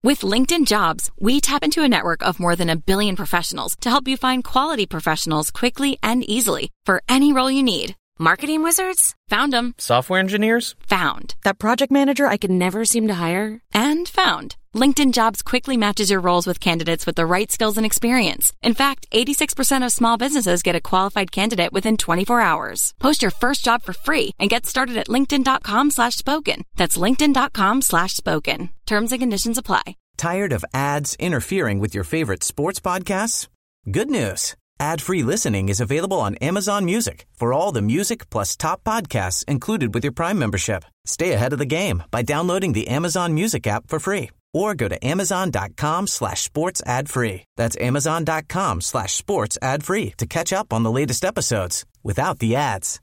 With LinkedIn Jobs, we tap into a network of more than 1 billion professionals to help you find quality professionals quickly and easily for any role you need. Marketing wizards? Found them. Software engineers? Found. That project manager I could never seem to hire? And found. LinkedIn Jobs quickly matches your roles with candidates with the right skills and experience. In fact, 86% of small businesses get a qualified candidate within 24 hours. Post your first job for free and get started at linkedin.com/spoken. That's linkedin.com/spoken. Terms and conditions apply. Tired of ads interfering with your favorite sports podcasts? Good news. Ad-free listening is available on Amazon Music for all the music plus top podcasts included with your Prime membership. Stay ahead of the game by downloading the Amazon Music app for free or go to amazon.com/sports ad free. That's amazon.com/sports ad free to catch up on the latest episodes without the ads.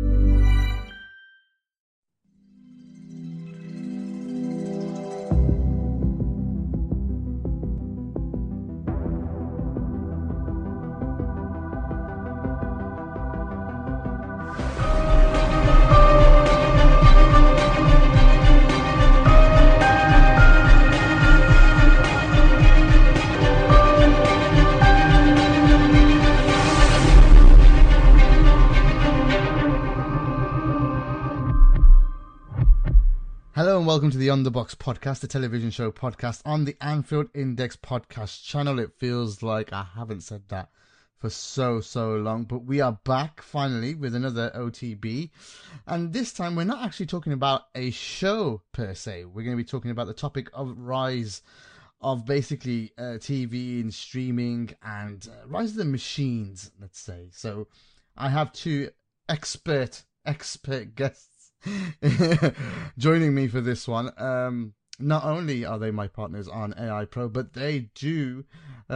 Hello and welcome to the On The Box podcast, a television show podcast on the Anfield Index podcast channel. It feels like I haven't said that for so long, but we are back finally with another OTB. And this time we're not actually talking about a show per se. We're going to be talking about the topic of rise of basically TV and streaming and rise of the machines, let's say. So I have two expert guests joining me for this one. Not only are they my partners on AI Pro, but they do, they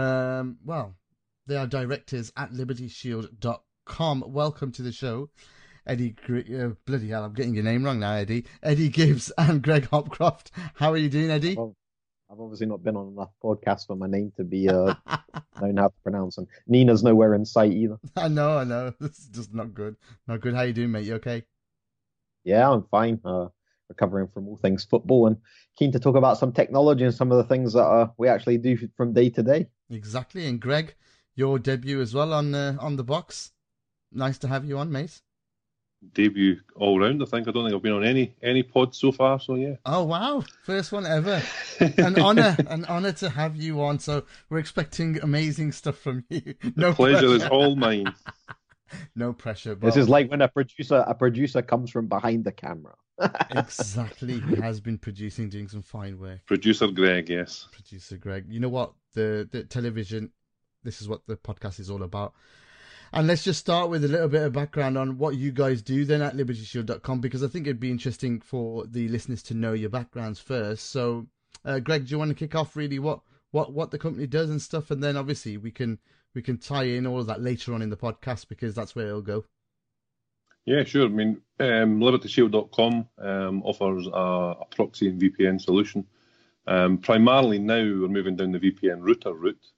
are directors at libertyshield.com. Welcome to the show, Eddie, bloody hell, I'm getting your name wrong now, Eddie. Eddie Gibbs and Greg Hopcroft. How are you doing, Eddie? I've obviously not been on enough podcasts for my name to be known how to pronounce them. Nina's nowhere in sight either. I know. This is just not good. Not good. How you doing, mate? You okay? Yeah, I'm fine. Recovering from all things football and keen to talk about some technology and some of the things that we actually do from day to day. Exactly. And Greg, your debut as well on the box. Nice to have you on, mate. Debut all round, I think. I don't think I've been on any pod so far, so yeah. Oh wow, first one ever. An honor to have you on. So we're expecting amazing stuff from you. No the pleasure is all mine. No pressure. But this is like when a producer comes from behind the camera. Exactly. He has been producing, doing some fine work. Producer Greg, yes. Producer Greg. You know what? The television, this is what the podcast is all about. And let's just start with a little bit of background on what you guys do then at libertyshield.com, because I think it'd be interesting for the listeners to know your backgrounds first. So, Greg, do you want to kick off really what the company does and stuff? And then obviously we can tie in all of that later on in the podcast, because that's where it'll go. Yeah, sure. I mean, libertyshield.com offers a proxy and VPN solution. Primarily now we're moving down the VPN router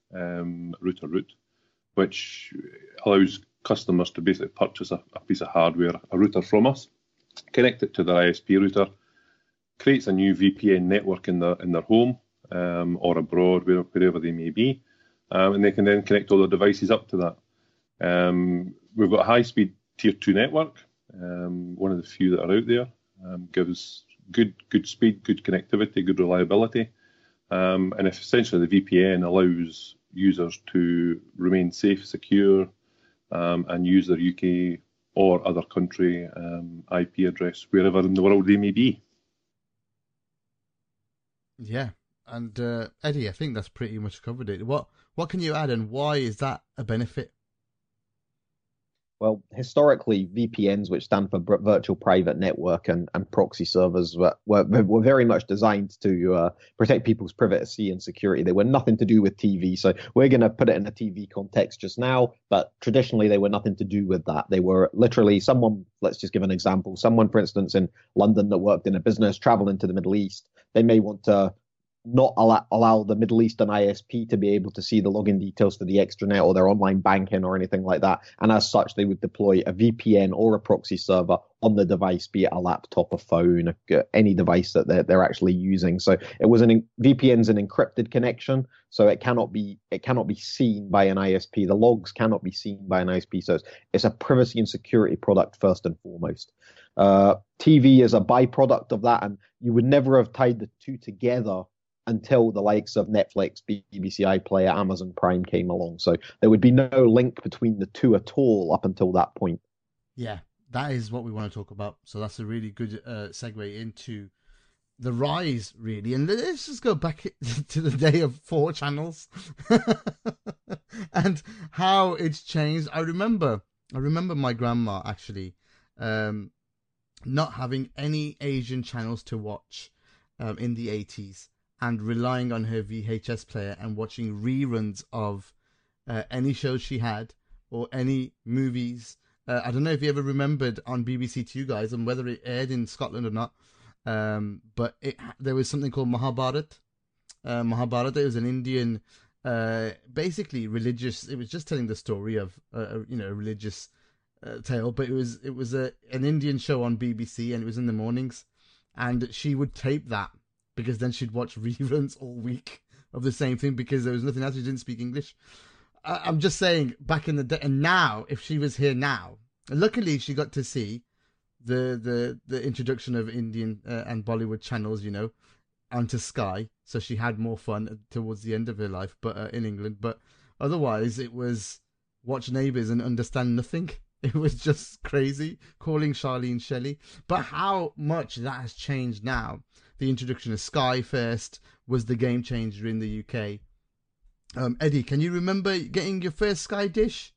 route, which allows customers to basically purchase a piece of hardware, a router from us, connect it to their ISP router, creates a new VPN network in their home or abroad, wherever they may be, and they can then connect all their devices up to that. We've got a high-speed Tier 2 network, one of the few that are out there, gives good speed, good connectivity, good reliability, and if essentially the VPN allows users to remain safe, secure, and use their UK or other country IP address wherever in the world they may be. Yeah, and Eddie, I think that's pretty much covered it. What can you add, and why is that a benefit? Well, historically, VPNs, which stand for Virtual Private Network, and proxy servers, were very much designed to protect people's privacy and security. They were nothing to do with TV. So we're going to put it in a TV context just now, but traditionally they were nothing to do with that. They were literally someone, let's just give an example, someone, for instance, in London that worked in a business, traveling to the Middle East. They may want to not allow the Middle Eastern ISP to be able to see the login details for the extranet or their online banking or anything like that. And as such, they would deploy a VPN or a proxy server on the device, be it a laptop, a phone, any device that they're actually using. So it was VPN's an encrypted connection, so it cannot be seen by an ISP. The logs cannot be seen by an ISP. So it's a privacy and security product first and foremost. TV is a byproduct of that, and you would never have tied the two together until the likes of Netflix, BBC iPlayer, Amazon Prime came along. So there would be no link between the two at all up until that point. Yeah, that is what we want to talk about. So that's a really good segue into the rise, really. And let's just go back to the day of 4 channels and how it's changed. I remember my grandma actually not having any Asian channels to watch in the 80s. And relying on her VHS player and watching reruns of any shows she had or any movies. I don't know if you ever remembered on BBC Two, guys, and whether it aired in Scotland or not. But there was something called Mahabharat. Mahabharat, it was an Indian, basically religious. It was just telling the story of a religious tale, but it was an Indian show on BBC, and it was in the mornings, and she would tape that, because then she'd watch reruns all week of the same thing because there was nothing else. She didn't speak English. I'm just saying, back in the day, and now, if she was here now, luckily she got to see the introduction of Indian and Bollywood channels, onto Sky, so she had more fun towards the end of her life, but in England. But otherwise, it was watch Neighbours and understand nothing. It was just crazy, calling Charlene Shelley. But how much that has changed now. The introduction of Sky first was the game changer in the UK. Eddie, can you remember getting your first Sky dish?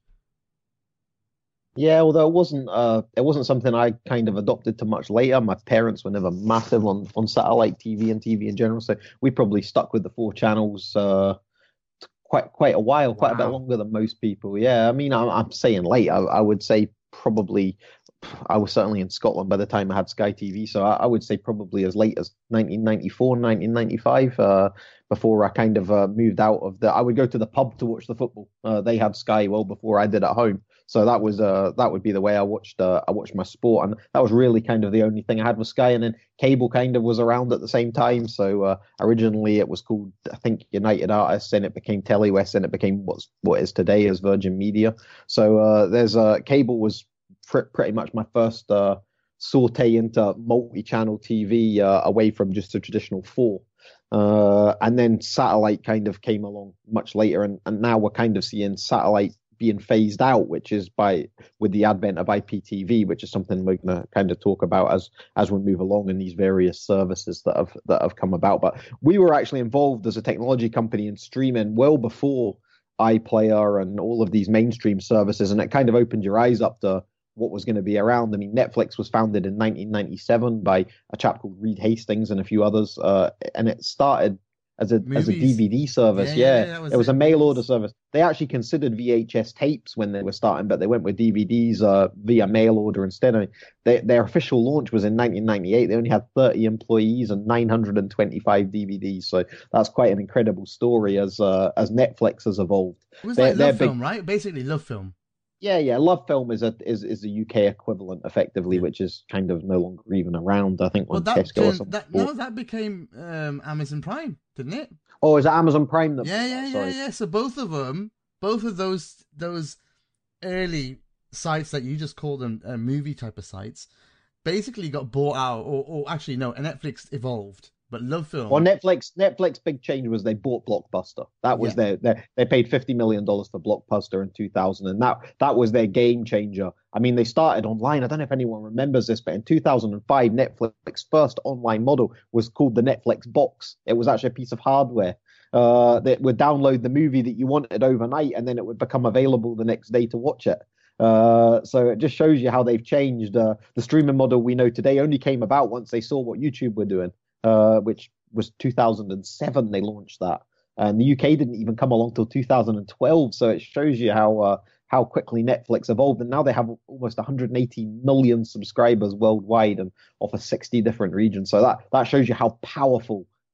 Yeah, although it wasn't something I kind of adopted to much later. My parents were never massive on satellite TV and TV in general, so we probably stuck with the 4 channels quite a while, quite a bit longer than most people. Yeah, I mean, I'm saying late. I would say probably. I was certainly in Scotland by the time I had Sky TV, so I would say probably as late as 1994, 1995, before I kind of moved out of I would go to the pub to watch the football. They had Sky well before I did at home, so that would be the way I watched my sport, and that was really kind of the only thing I had with Sky. And then cable kind of was around at the same time. So originally it was called, I think, United Artists, and it became Telewest, and it became what is today as Virgin Media. So cable was pretty much my first saute into multi-channel TV away from just the traditional 4. And then satellite kind of came along much later, and now we're kind of seeing satellite being phased out, which is with the advent of IPTV, which is something we're going to kind of talk about as we move along in these various services that have come about. But we were actually involved as a technology company in streaming well before iPlayer and all of these mainstream services, and it kind of opened your eyes up to what was going to be around. I mean, Netflix was founded in 1997 by a chap called Reed Hastings and a few others, and it started as a DVD service. It was a mail order service. They actually considered VHS tapes when they were starting, but they went with DVDs via mail order instead. I mean, their official launch was in 1998. They only had 30 employees and 925 DVDs, so that's quite an incredible story as Netflix has evolved. It was like Love Film, right? Basically, Love Film. Yeah. Love Film is the UK equivalent, effectively, which is kind of no longer even around. I think that became Amazon Prime, didn't it? Oh, is it Amazon Prime? Yeah. So both of those early sites that you just call them movie type of sites, basically got bought out, or actually no, Netflix evolved. But Love Film. Well, Netflix big change was they bought Blockbuster. That was they paid $50 million for Blockbuster in 2000, and that was their game changer. I mean, they started online. I don't know if anyone remembers this, but in 2005, Netflix's first online model was called the Netflix box. It was actually a piece of hardware that would download the movie that you wanted overnight, and then it would become available the next day to watch it. So it just shows you how they've changed. The streaming model we know today only came about once they saw what YouTube were doing. Which was 2007 they launched that, and the UK didn't even come along till 2012. So it shows you how quickly Netflix evolved, and now they have almost 180 million subscribers worldwide and offer 60 different regions. So that shows you how powerful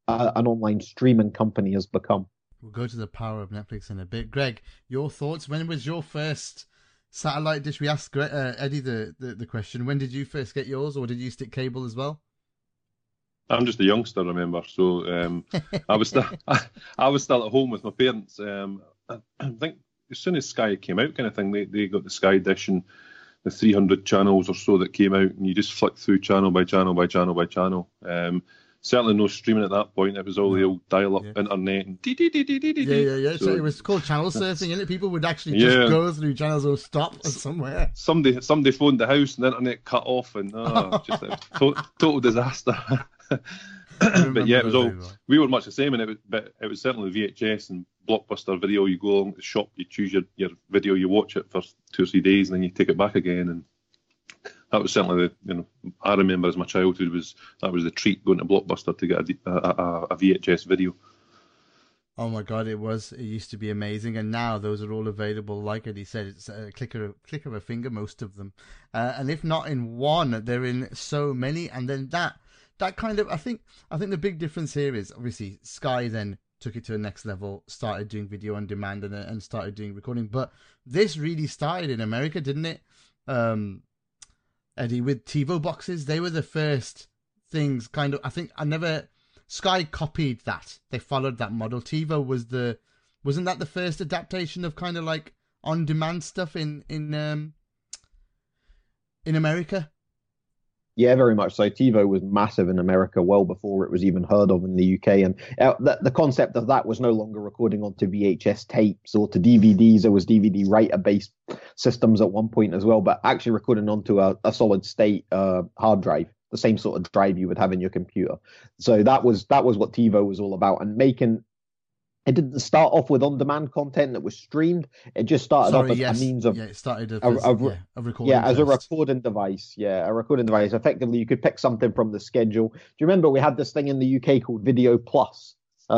an online streaming company has become. We'll go to the power of Netflix in a bit. Greg, your thoughts? When was your first satellite dish? We asked Eddie the question. When did you first get yours, or did you stick cable as well? I'm just a youngster, remember. So I was still at home with my parents. I think as soon as Sky came out, kind of thing, they got the Sky dish and the 300 channels or so that came out, and you just flicked through channel by channel by channel by channel. Certainly no streaming at that point. It was all the old dial-up internet. And yeah. So it was called channel surfing, and people would actually just go through channels or stop somewhere. Somebody phoned the house and the internet cut off, and just a total disaster. But yeah, it was all. We were much the same, and it was certainly VHS and Blockbuster video. You go along to the shop, you choose your video, you watch it for 2 or 3 days, and then you take it back again. And that was certainly I remember as my childhood that was the treat, going to Blockbuster to get a VHS video. Oh my God, it used to be amazing, and now those are all available. Like Eddie said, it's a click of a finger, most of them, and if not in one, they're in so many. And then that kind of, I think the big difference here is obviously Sky then took it to the next level, started doing video on demand and started doing recording. But this really started in America, didn't it? Eddie, with TiVo boxes, they were the first things. Kind of, I think Sky copied that. They followed that model. TiVo wasn't that the first adaptation of kind of like on demand stuff in America? Yeah, very much so. TiVo was massive in America well before it was even heard of in the UK. And the concept of that was no longer recording onto VHS tapes or to DVDs. There was DVD writer-based systems at one point as well, but actually recording onto a solid-state hard drive, the same sort of drive you would have in your computer. So that was what TiVo was all about. And it didn't start off with on-demand content that was streamed. It just started off as a means of it started as a recording. Yeah, as a recording device. Yeah, a recording device. Effectively, you could pick something from the schedule. Do you remember we had this thing in the UK called Video Plus?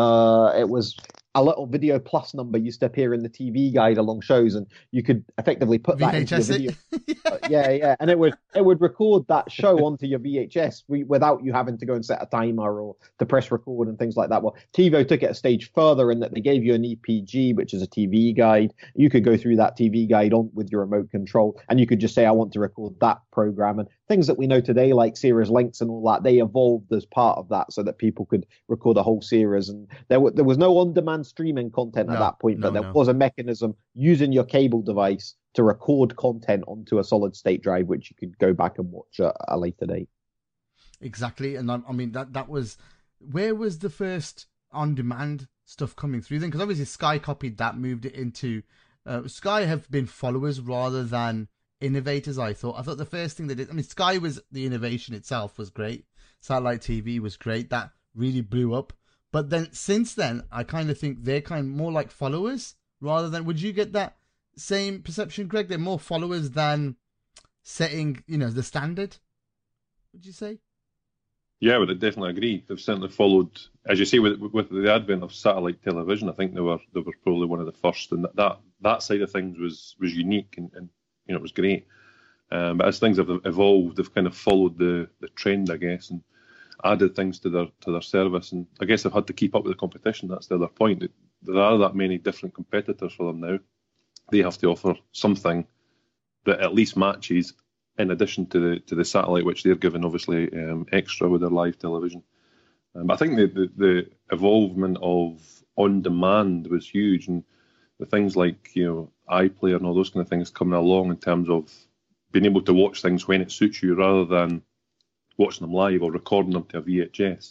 It was a little Video Plus number used to appear in the TV guide along shows, and you could effectively put that into your video. Yeah, and it would record that show onto your VHS without you having to go and set a timer or to press record and things like that. Well, TiVo took it a stage further in that they gave you an EPG, which is a TV guide. You could go through that TV guide on with your remote control, and you could just say, I want to record that program. And things that we know today, like series links and all that, they evolved as part of that so that people could record a whole series. And there was no on-demand streaming content at that point, but there was a mechanism using your cable device to record content onto a solid state drive, which you could go back and watch at a later date. Exactly. And I mean, that was, where was the first on-demand stuff coming through then? Because obviously Sky copied that, moved it into, Sky have been followers rather than innovators. I thought the first thing they did, I mean, Sky was, the innovation itself was great. Satellite TV was great. That really blew up. But then since then, I kind of think they're kind of more like followers rather than, would you get that same perception, Greg? They're more followers than setting, the standard, would you say? Yeah, I would definitely agree. They've certainly followed, as you say, with the advent of satellite television. I think they were probably one of the first, and that side of things was unique and it was great. But as things have evolved, they've kind of followed the trend, I guess, and added things to their service. And I guess they've had to keep up with the competition. That's the other point. There are that many different competitors for them now. They have to offer something that at least matches, in addition to the satellite, which they're given obviously extra with their live television. I think the evolvement of on demand was huge, and the things like iPlayer and all those kind of things coming along in terms of being able to watch things when it suits you rather than watching them live or recording them to a VHS.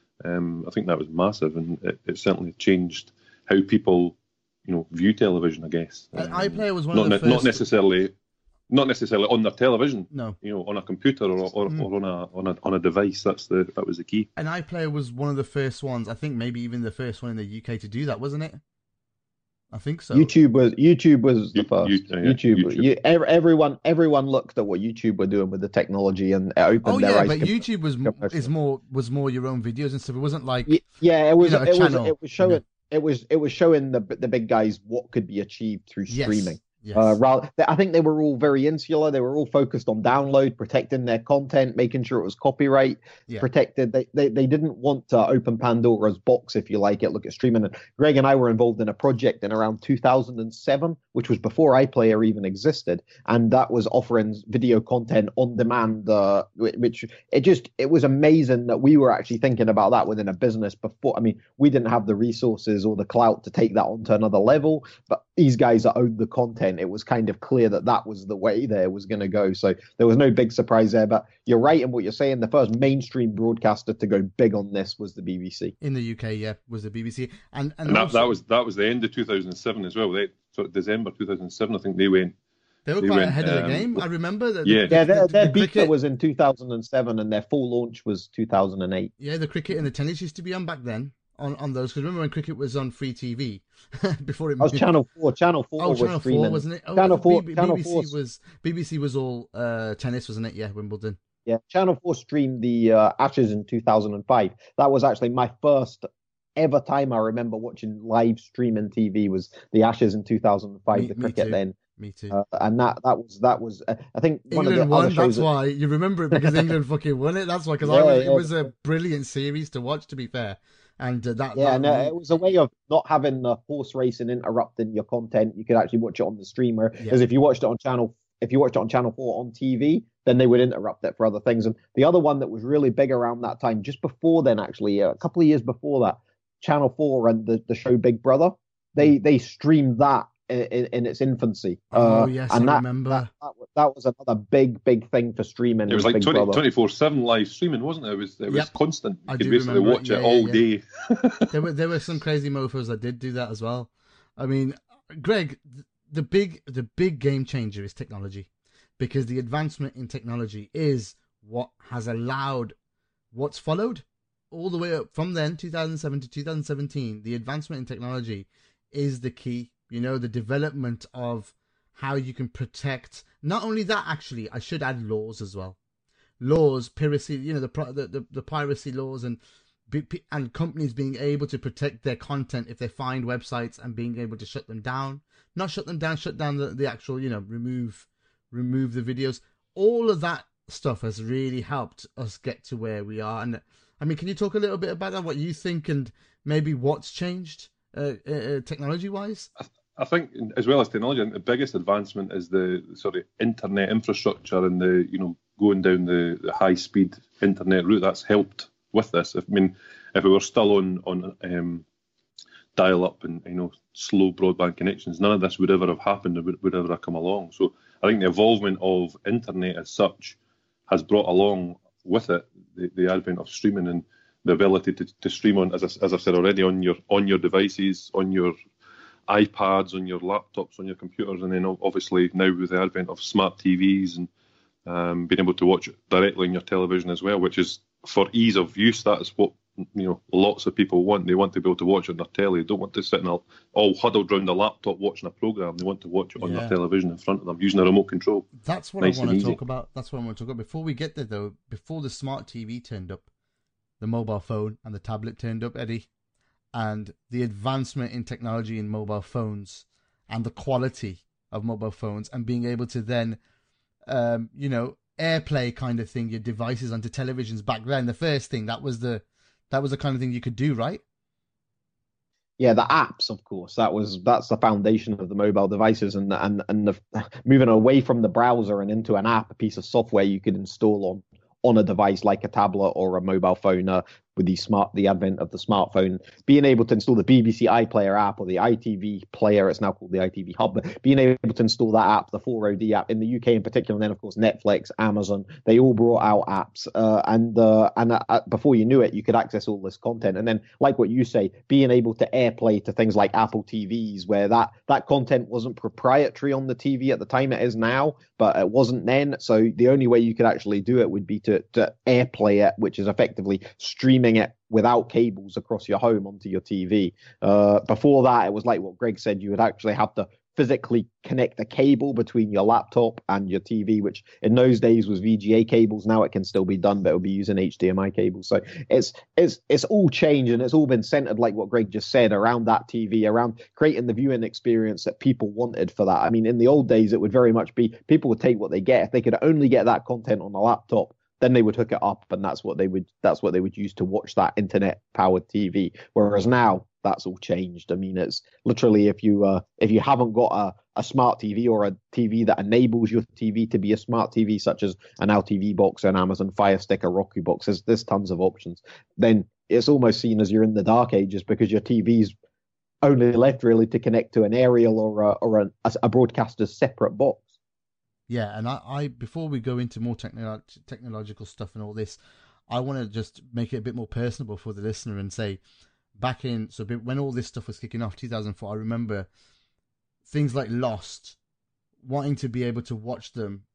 I think that was massive, and it certainly changed how people view television, I guess. iPlayer was one of the first. Not necessarily on their television. No. On a computer or on a device. That was the key. And iPlayer was one of the first ones. I think maybe even the first one in the UK to do that, wasn't it? I think so. YouTube was the first. YouTube. Everyone looked at what YouTube were doing with the technology, and it opened their eyes. But YouTube was more your own videos and stuff. It wasn't like it was showing the big guys what could be achieved through streaming. Yes. I think they were all very insular. They were all focused on download, protecting their content, making sure it was copyright protected. They didn't want to open Pandora's box, if you like it. Look at streaming. And Greg and I were involved in a project in around 2007, which was before iPlayer even existed, and that was offering video content on demand. Which it was amazing that we were actually thinking about that within a business before. I mean, we didn't have the resources or the clout to take that on to another level, but these guys that owned the content, it was kind of clear that was the way there was going to go. So there was no big surprise there. But you're right in what you're saying. The first mainstream broadcaster to go big on this was the BBC. In the UK, yeah, was the BBC. And that was the end of 2007 as well. December 2007, I think they went. They were quite ahead of the game. I remember that. Their beta was in 2007 and their full launch was 2008. Yeah, the cricket and the tennis used to be on back then. On those, because remember when cricket was on free TV before it. That was Channel 4. Channel 4 was Channel streaming. 4, wasn't it? Oh, Channel 4. BBC was all tennis, wasn't it? Yeah, Wimbledon. Yeah, Channel 4 streamed the Ashes in 2005. That was actually my first ever time I remember watching live streaming TV was the Ashes in 2005. The cricket then. Me too. And that was I think one England of the won. other shows. That's why you remember it, because England fucking won it. That's why, because it was a brilliant series to watch. To be fair. And it was a way of not having the horse racing interrupting your content. You could actually watch it on the streamer, because if you watched it on Channel 4 on TV, then they would interrupt it for other things. And the other one that was really big around that time, just before then, actually, a couple of years before that, Channel 4 and the show Big Brother, they streamed that in its infancy. Yes, and I remember. That was another big thing for streaming. It was like 24/7 live streaming, wasn't it? It was constant. You could basically watch it all day. There were some crazy mofos that did do that as well. I mean, Greg, the big game changer is technology, because the advancement in technology is what has allowed what's followed all the way up from then, 2007 to 2017. The advancement in technology is the key. You know, the development of how you can protect. Not only that, actually, I should add laws as well. Laws, piracy. You know, the piracy laws, and companies being able to protect their content if they find websites, and being able to shut them down. Not shut them down, shut down the actual. You know, remove the videos. All of that stuff has really helped us get to where we are. And I mean, can you talk a little bit about that? What you think, and maybe what's changed technology-wise? I think, as well as technology, I think the biggest advancement is the sort of internet infrastructure and the, going down the high-speed internet route. That's helped with this. If we were still on dial-up and slow broadband connections, none of this would ever have happened. It would ever have come along. So I think the evolvement of internet as such has brought along with it the advent of streaming and the ability to stream on, as I've said already, on your devices, on your iPads, on your laptops, on your computers, and then obviously now with the advent of smart TVs and being able to watch it directly on your television as well, which is for ease of use. That is what lots of people want. They want to be able to watch it on their telly. They don't want to sit all huddled around a laptop watching a program. They want to watch it on their television in front of them using a remote control. That's what I want to talk about. Before we get there, though, before the smart TV turned up, the mobile phone and the tablet turned up, Eddie. And the advancement in technology in mobile phones and the quality of mobile phones, and being able to then, AirPlay kind of thing, your devices onto televisions back then. The first thing, that was the kind of thing you could do, right? Yeah, the apps, of course. That's the foundation of the mobile devices, and the moving away from the browser and into an app, a piece of software you could install on a device like a tablet or a mobile phone, with the advent of the smartphone, being able to install the BBC iPlayer app or the ITV player, it's now called the ITV Hub, but being able to install that app, the 4OD app in the UK in particular, and then of course Netflix, Amazon, they all brought out apps, and before you knew it, you could access all this content. And then, like what you say, being able to AirPlay to things like Apple TVs, where that content wasn't proprietary on the TV at the time it is now, but it wasn't then. So the only way you could actually do it would be to AirPlay it, which is effectively streaming it without cables across your home onto your TV. Before that, it was like what Greg said, you would actually have to physically connect a cable between your laptop and your TV, which in those days was VGA cables. Now it can still be done, but it'll be using HDMI cables. So it's all changed, and it's all been centered, like what Greg just said, around that TV, around creating the viewing experience that people wanted for that. I mean, in the old days, it would very much be people would take what they get. If they could only get that content on a laptop, then they would hook it up, and that's what they would use to watch that internet powered TV. Whereas now that's all changed. I mean, it's literally if you haven't got a smart TV or a TV that enables your TV to be a smart TV, such as an LTV box, an Amazon Fire Stick, a Roku box, there's tons of options. Then it's almost seen as you're in the dark ages, because your TV's only left really to connect to an aerial or a broadcaster's separate box. Yeah, and I before we go into more technological stuff and all this, I want to just make it a bit more personable for the listener and say, when all this stuff was kicking off, 2004, I remember things like Lost, wanting to be able to watch them,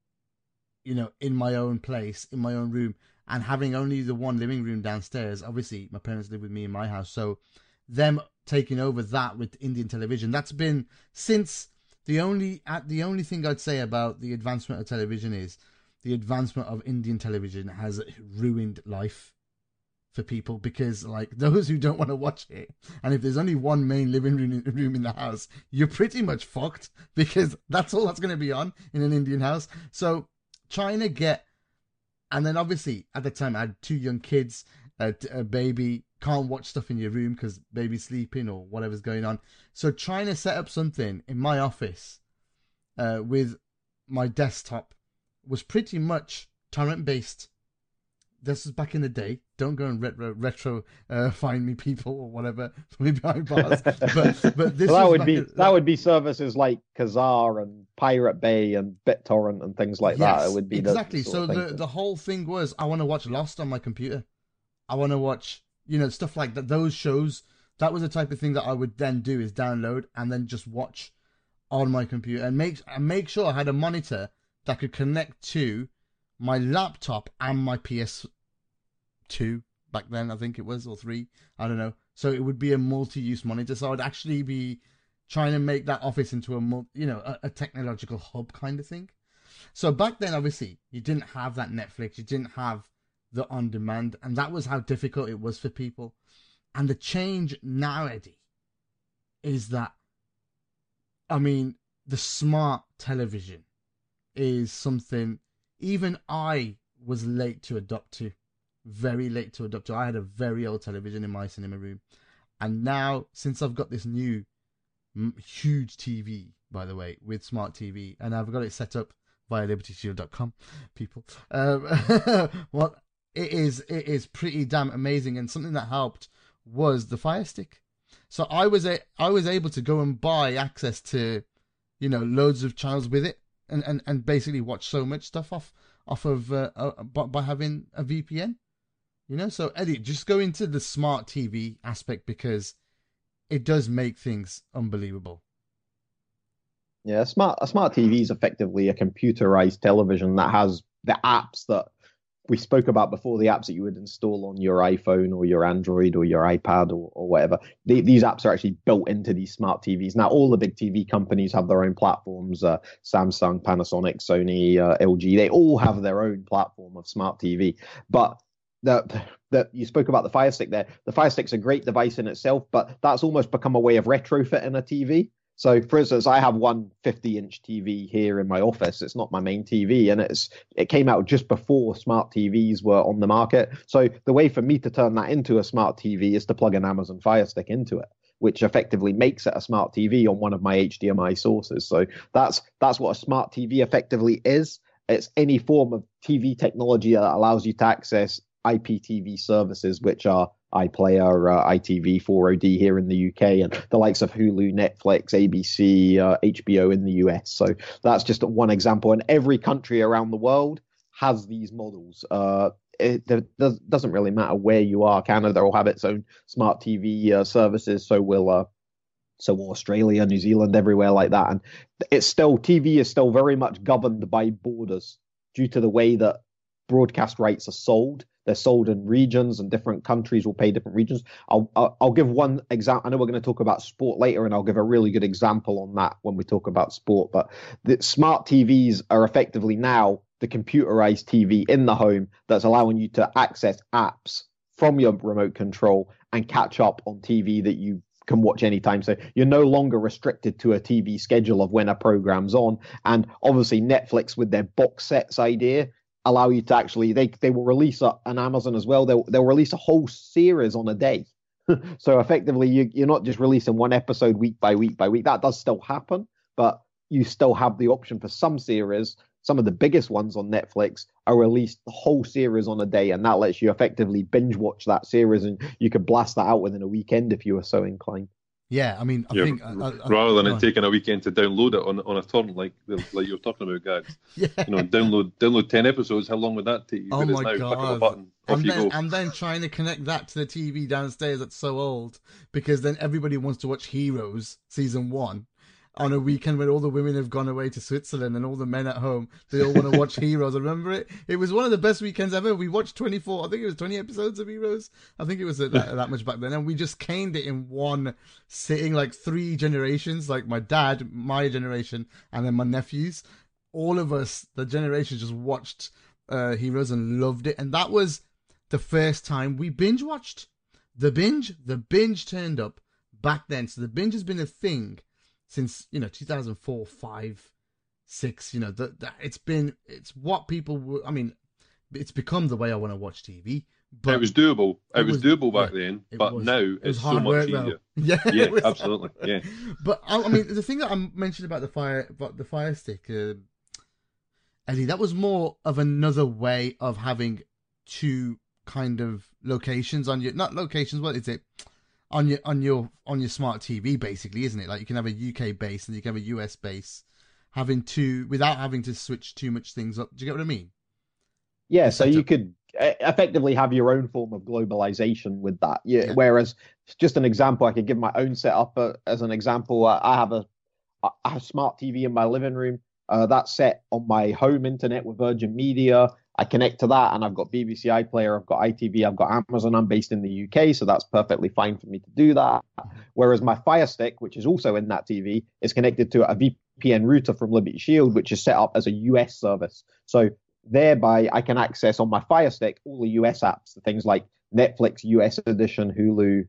in my own place, in my own room, and having only the one living room downstairs. Obviously, my parents live with me in my house, so them taking over that with Indian television, that's been since. The only thing I'd say about the advancement of television is the advancement of Indian television has ruined life for people, because like those who don't want to watch it, and if there's only one main living room in the house, you're pretty much fucked, because that's all that's going to be on in an Indian house. So trying to get, and then obviously at the time I had 2 young kids, a baby, can't watch stuff in your room because baby's sleeping or whatever's going on. So trying to set up something in my office with my desktop was pretty much torrent based. This was back in the day. Don't go and retro find me, people, or whatever, for me behind bars. But this that would be services like Kazaa and Pirate Bay and BitTorrent and things like that. It would be exactly. So the whole thing was, I want to watch Lost on my computer. I want to watch, stuff like that. Those shows, that was the type of thing that I would then do, is download and then just watch on my computer, and make sure I had a monitor that could connect to my laptop and my PS2 back then, I think it was, or 3, I don't know. So it would be a multi-use monitor. So I'd actually be trying to make that office into a technological hub kind of thing. So back then, obviously, you didn't have that Netflix, you didn't have the on-demand, and that was how difficult it was for people. And the change now, Eddie, is that, the smart television is something even I was late to adopt to, very late to adopt to. I had a very old television in my cinema room, and now, since I've got this new huge TV, by the way, with smart TV, and I've got it set up via libertyshield.com, people, well, it is pretty damn amazing. And something that helped was the Fire Stick. So I was able to go and buy access to, loads of channels with it, and basically watch so much stuff off of by having a VPN. So Eddie, just go into the smart TV aspect, because it does make things unbelievable. Yeah, a smart TV is effectively a computerized television that has the apps that we spoke about before, the apps that you would install on your iPhone or your Android or your iPad or whatever. These apps are actually built into these smart TVs. Now, all the big TV companies have their own platforms. Samsung, Panasonic, Sony, LG, they all have their own platform of smart TV. But you spoke about the Fire Stick there. The Fire Stick's a great device in itself, but that's almost become a way of retrofitting a TV. So, for instance, I have one 50-inch TV here in my office. It's not my main TV, and it came out just before smart TVs were on the market. So the way for me to turn that into a smart TV is to plug an Amazon Fire Stick into it, which effectively makes it a smart TV on one of my HDMI sources. So that's what a smart TV effectively is. It's any form of TV technology that allows you to access IPTV services, which are iPlayer, ITV, 4OD here in the UK, and the likes of Hulu, Netflix, ABC, HBO in the US. So that's just one example. And every country around the world has these models. It doesn't really matter where you are. Canada will have its own smart TV services. So will Australia, New Zealand, everywhere like that. And TV is still very much governed by borders due to the way that broadcast rights are sold. They're sold in regions, and different countries will pay different regions. I'll give one example. I know we're going to talk about sport later, and I'll give a really good example on that when we talk about sport. But the smart TVs are effectively now the computerized TV in the home that's allowing you to access apps from your remote control and catch up on TV that you can watch anytime. So you're no longer restricted to a TV schedule of when a program's on. And obviously Netflix, with their box sets idea, allow you to actually, they will release an Amazon as well. They'll release a whole series on a day. So effectively you're not just releasing one episode week by week by week. That does still happen, but you still have the option for some series. Some of the biggest ones on Netflix are released the whole series on a day, and that lets you effectively binge watch that series, and you could blast that out within a weekend if you were so inclined. Yeah, I mean, I think rather than it taking a weekend to download it on a torrent like you're talking about, guys. Yeah. Download 10 episodes. How long would that take you? Oh my God! Click of a button, and then trying to connect that to the TV downstairs that's so old, because then everybody wants to watch Heroes season 1 on a weekend when all the women have gone away to Switzerland and all the men at home, they all want to watch Heroes. I remember it. It was one of the best weekends ever. We watched 24, I think it was 20 episodes of Heroes. I think it was that much back then. And we just caned it in one sitting, like 3 generations, like my dad, my generation, and then my nephews. All of us, the generation, just watched Heroes and loved it. And that was the first time we binge watched. The binge turned up back then. So the binge has been a thing since 2004, 5, 6. It's what people. I mean, it's become the way I want to watch TV. But it was doable. It was doable back then, but now it's so much easier. Yeah, absolutely. Yeah. But I mean, the thing that I mentioned about the Fire Stick, Eddie, that was more of another way of having 2 kind of locations on your, not locations. What is it? On your smart TV, basically, isn't it? Like you can have a UK base and you can have a US base, having 2 without having to switch too much things up. Do you get what I mean? Yeah, so you could effectively have your own form of globalization with that. Yeah. Whereas, just an example, I could give my own setup as an example. I have a smart TV in my living room. That's set on my home internet with Virgin Media. I connect to that, and I've got BBC iPlayer, I've got ITV, I've got Amazon. I'm based in the UK, so that's perfectly fine for me to do that. Whereas my Fire Stick, which is also in that TV, is connected to a VPN router from Liberty Shield, which is set up as a US service. So thereby, I can access on my Fire Stick all the US apps, things like Netflix, US Edition, Hulu,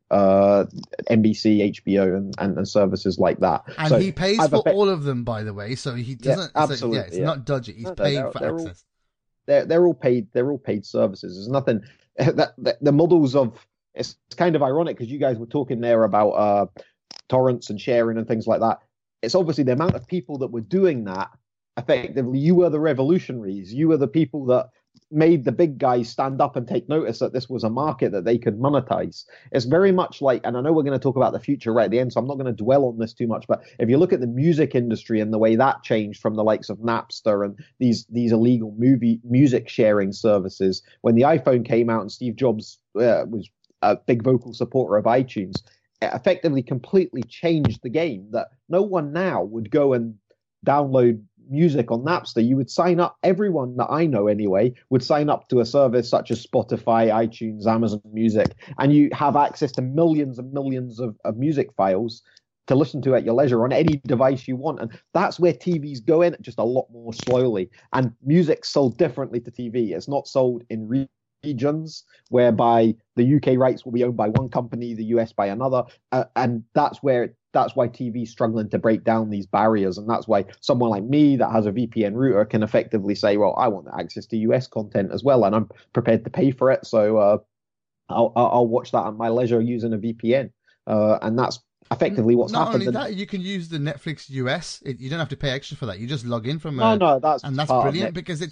NBC, HBO, and services like that. And so he pays for all of them, by the way. So he doesn't. Yeah, absolutely. It's not dodgy. He's paying for access. They're all paid. They're all paid services. There's nothing that the models of. It's kind of ironic because you guys were talking there about torrents and sharing and things like that. It's obviously the amount of people that were doing that. Effectively, you were the revolutionaries. You were the people that made the big guys stand up and take notice that this was a market that they could monetize. It's very much like, and I know we're going to talk about the future right at the end, so I'm not going to dwell on this too much, but if you look at the music industry and the way that changed from the likes of Napster and these illegal music sharing services, when the iPhone came out and Steve Jobs was a big vocal supporter of iTunes, it effectively completely changed the game, that no one now would go and download music on Napster. You would sign up, everyone that I know anyway, would sign up to a service such as Spotify, iTunes, Amazon Music, and you have access to millions and millions of music files to listen to at your leisure on any device you want. And that's where TV's go in, just a lot more slowly. And music's sold differently to TV. It's not sold in regions whereby the UK rights will be owned by one company, the US by another, and that's why TV's struggling to break down these barriers. And that's why someone like me that has a VPN router can effectively say, well, I want access to US content as well, and I'm prepared to pay for it. So I'll watch that at my leisure using a VPN. And that's effectively what's happened. Not only that, you can use the Netflix US. You don't have to pay extra for that. You just log in from that's brilliant because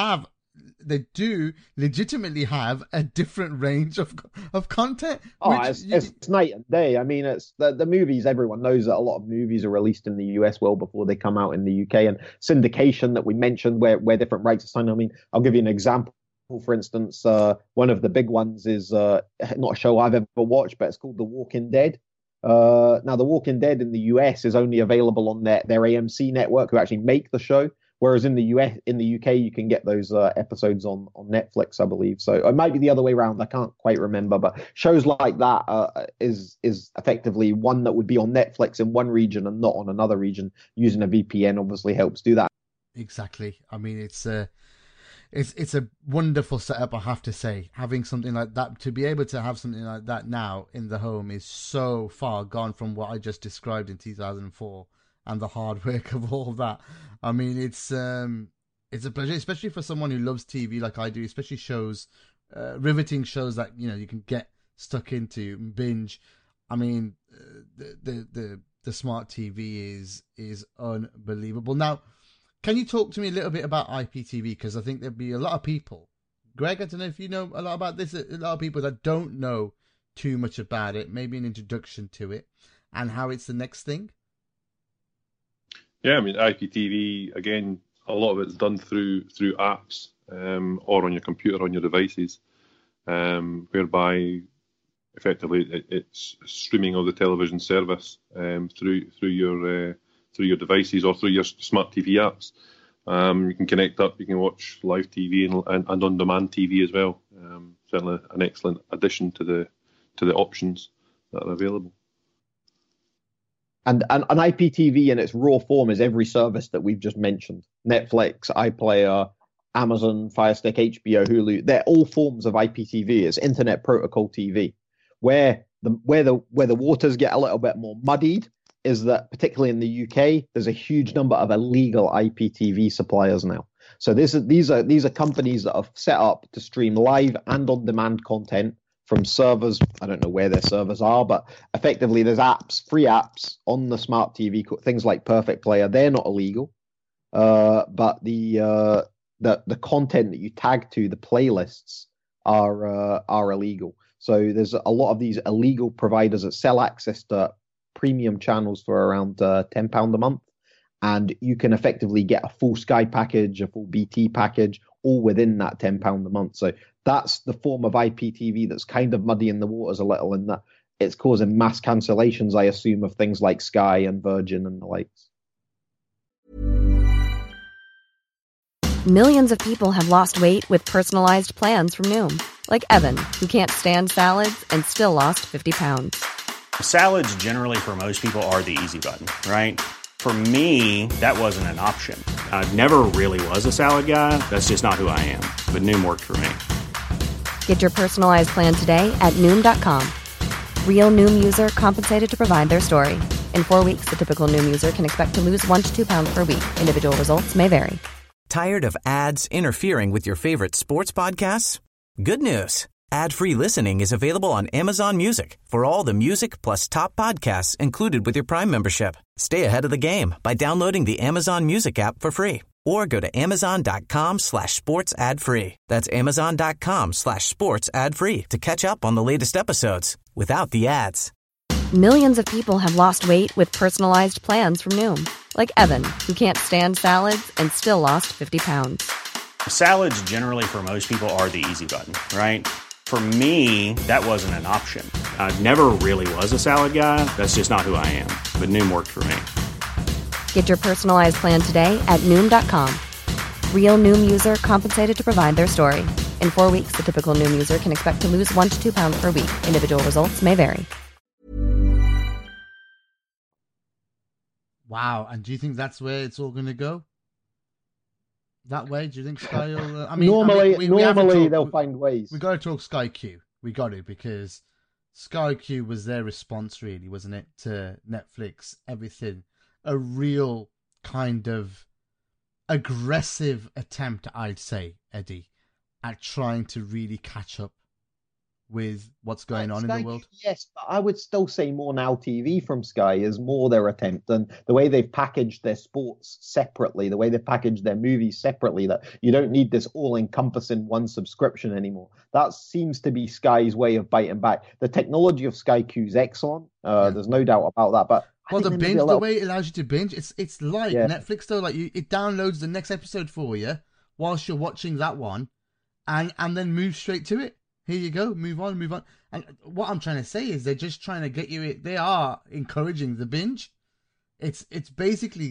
they do legitimately have a different range of content. It's night and day. I mean, it's the movies. Everyone knows that a lot of movies are released in the US well before they come out in the UK. And syndication that we mentioned, where different rights are signed. I mean, I'll give you an example. For instance, one of the big ones is not a show I've ever watched, but it's called The Walking Dead. Now, The Walking Dead in the US is only available on their AMC network, who actually make the show. Whereas in the UK, you can get those episodes on Netflix, I believe. So it might be the other way around. I can't quite remember. But shows like that is effectively one that would be on Netflix in one region and not on another region. Using a VPN obviously helps do that. Exactly. I mean, it's a wonderful setup, I have to say. Having something like that, to be able to have something like that now in the home is so far gone from what I just described in 2004 and the hard work of all that. I mean, it's a pleasure, especially for someone who loves TV like I do, especially shows, riveting shows that, you know, you can get stuck into and binge. I mean, the smart TV is unbelievable. Now, can you talk to me a little bit about IPTV? Because I think there'd be a lot of people. Greg, I don't know if you know a lot about this. A lot of people that don't know too much about it. Maybe an introduction to it and how it's the next thing. Yeah, I mean, IPTV, again, a lot of it's done through apps or on your computer, on your devices, whereby effectively it's streaming of the television service through your devices or through your smart TV apps. You can connect up, you can watch live TV and on-demand TV as well. Certainly an excellent addition to the options that are available. And an IPTV in its raw form is every service that we've just mentioned. Netflix, iPlayer, Amazon, Fire Stick, HBO, Hulu. They're all forms of IPTV. It's Internet Protocol TV. Where the waters get a little bit more muddied is that, particularly in the UK, there's a huge number of illegal IPTV suppliers now. So these are companies that have set up to stream live and on-demand content from servers. I don't know where their servers are, but effectively there's free apps on the smart TV, things like Perfect Player. They're not illegal, but the content that you tag to the playlists are illegal. So there's a lot of these illegal providers that sell access to premium channels for around £10 a month, and you can effectively get a full Sky package, a full BT package, all within that £10 a month. So that's the form of IPTV that's kind of muddying the waters a little, in that it's causing mass cancellations, I assume, of things like Sky and Virgin and the likes. Millions of people have lost weight with personalized plans from Noom. Like Evan, who can't stand salads and still lost 50 pounds. Salads generally for most people are the easy button, right? For me, that wasn't an option. I never really was a salad guy. That's just not who I am. But Noom worked for me. Get your personalized plan today at Noom.com. Real Noom user compensated to provide their story. In 4 weeks, the typical Noom user can expect to lose 1 to 2 pounds per week. Individual results may vary. Tired of ads interfering with your favorite sports podcasts? Good news. Ad-free listening is available on Amazon Music for all the music plus top podcasts included with your Prime membership. Stay ahead of the game by downloading the Amazon Music app for free or go to amazon.com/sports ad free. That's amazon.com/sports ad free to catch up on the latest episodes without the ads. Millions of people have lost weight with personalized plans from Noom. Like Evan, who can't stand salads and still lost 50 pounds. Salads generally for most people are the easy button, right? For me, that wasn't an option. I never really was a salad guy. That's just not who I am. But Noom worked for me. Get your personalized plan today at Noom.com. Real Noom user compensated to provide their story. In 4 weeks, the typical Noom user can expect to lose 1 to 2 pounds per week. Individual results may vary. Wow, and do you think that's where it's all going to go? That way? Do you think Sky will... Normally they'll find ways. We got to talk Sky Q. We got to, because Sky Q was their response, really, wasn't it, to Netflix, everything. A real kind of aggressive attempt, I'd say, Eddie, at trying to really catch up with what's going on in the world. Yes, but I would still say More Now TV from Sky is more their attempt, and the way they've packaged their sports separately, the way they've packaged their movies separately, that you don't need this all-encompassing one subscription anymore. That seems to be Sky's way of biting back. The technology of Sky Q is excellent. There's no doubt about that. But the way it allows you to binge, it's like Netflix though. Like it downloads the next episode for you whilst you're watching that one, and then moves straight to it. Here you go, move on. And what I'm trying to say is they're just trying to get you... They are encouraging the binge. It's basically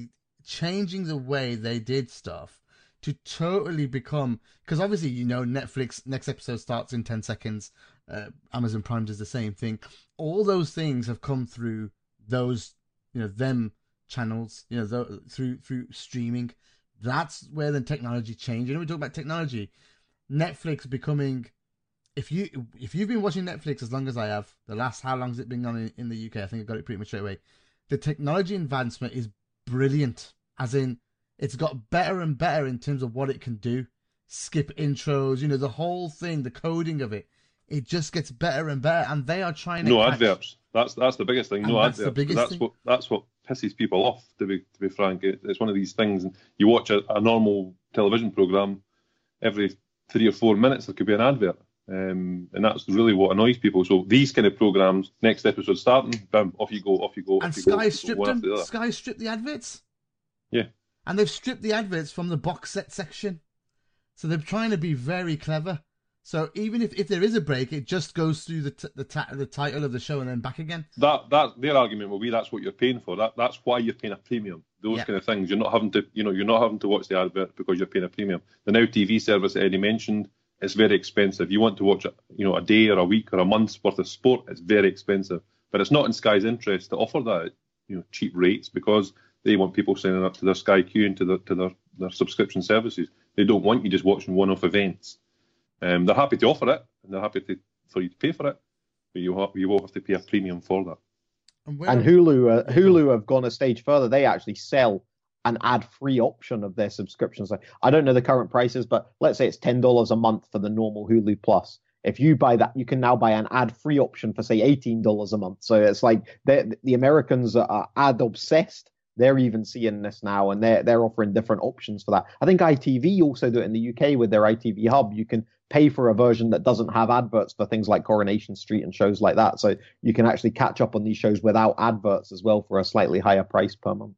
changing the way they did stuff to totally become, because obviously, Netflix, next episode starts in 10 seconds. Amazon Prime does the same thing. All those things have come through those, them channels, through streaming. That's where the technology changed. We talk about technology. Netflix becoming, if you've been watching Netflix as long as I have, how long has it been on in the UK? I think I got it pretty much straight away. The technology advancement is brilliant, as in it's got better and better in terms of what it can do. Skip intros, the whole thing, the coding of it. It just gets better and better, and they are trying to adverbs. That's the biggest thing. No adverbs. That's what pisses people off. To be frank, it's one of these things. And you watch a normal television program, every 3 or 4 minutes there could be an advert, and that's really what annoys people. So these kind of programs, next episode starting, bam, off you go. And Sky stripped them. Sky stripped the adverts. Yeah. And they've stripped the adverts from the box set section. So they're trying to be very clever. So even if there is a break, it just goes through the title of the show and then back again. That their argument will be that's what you're paying for. That's why you're paying a premium. Those kind of things. You're not having to watch the advert because you're paying a premium. The Now TV service that Eddie mentioned, it's very expensive. You want to watch a day or a week or a month's worth of sport, it's very expensive. But it's not in Sky's interest to offer that cheap rates, because they want people signing up to their Sky Q and to their subscription services. They don't want you just watching one-off events. They're happy to offer it, and they're happy for you to pay for it, but you will have to pay a premium for that. And Hulu have gone a stage further. They actually sell an ad-free option of their subscriptions. I don't know the current prices, but let's say it's $10 a month for the normal Hulu Plus. If you buy that, you can now buy an ad-free option for, say, $18 a month. So it's like the Americans are ad-obsessed. They're even seeing this now, and they're offering different options for that. I think ITV also do it in the UK with their ITV Hub. You can pay for a version that doesn't have adverts for things like Coronation Street and shows like that. So you can actually catch up on these shows without adverts as well for a slightly higher price per month.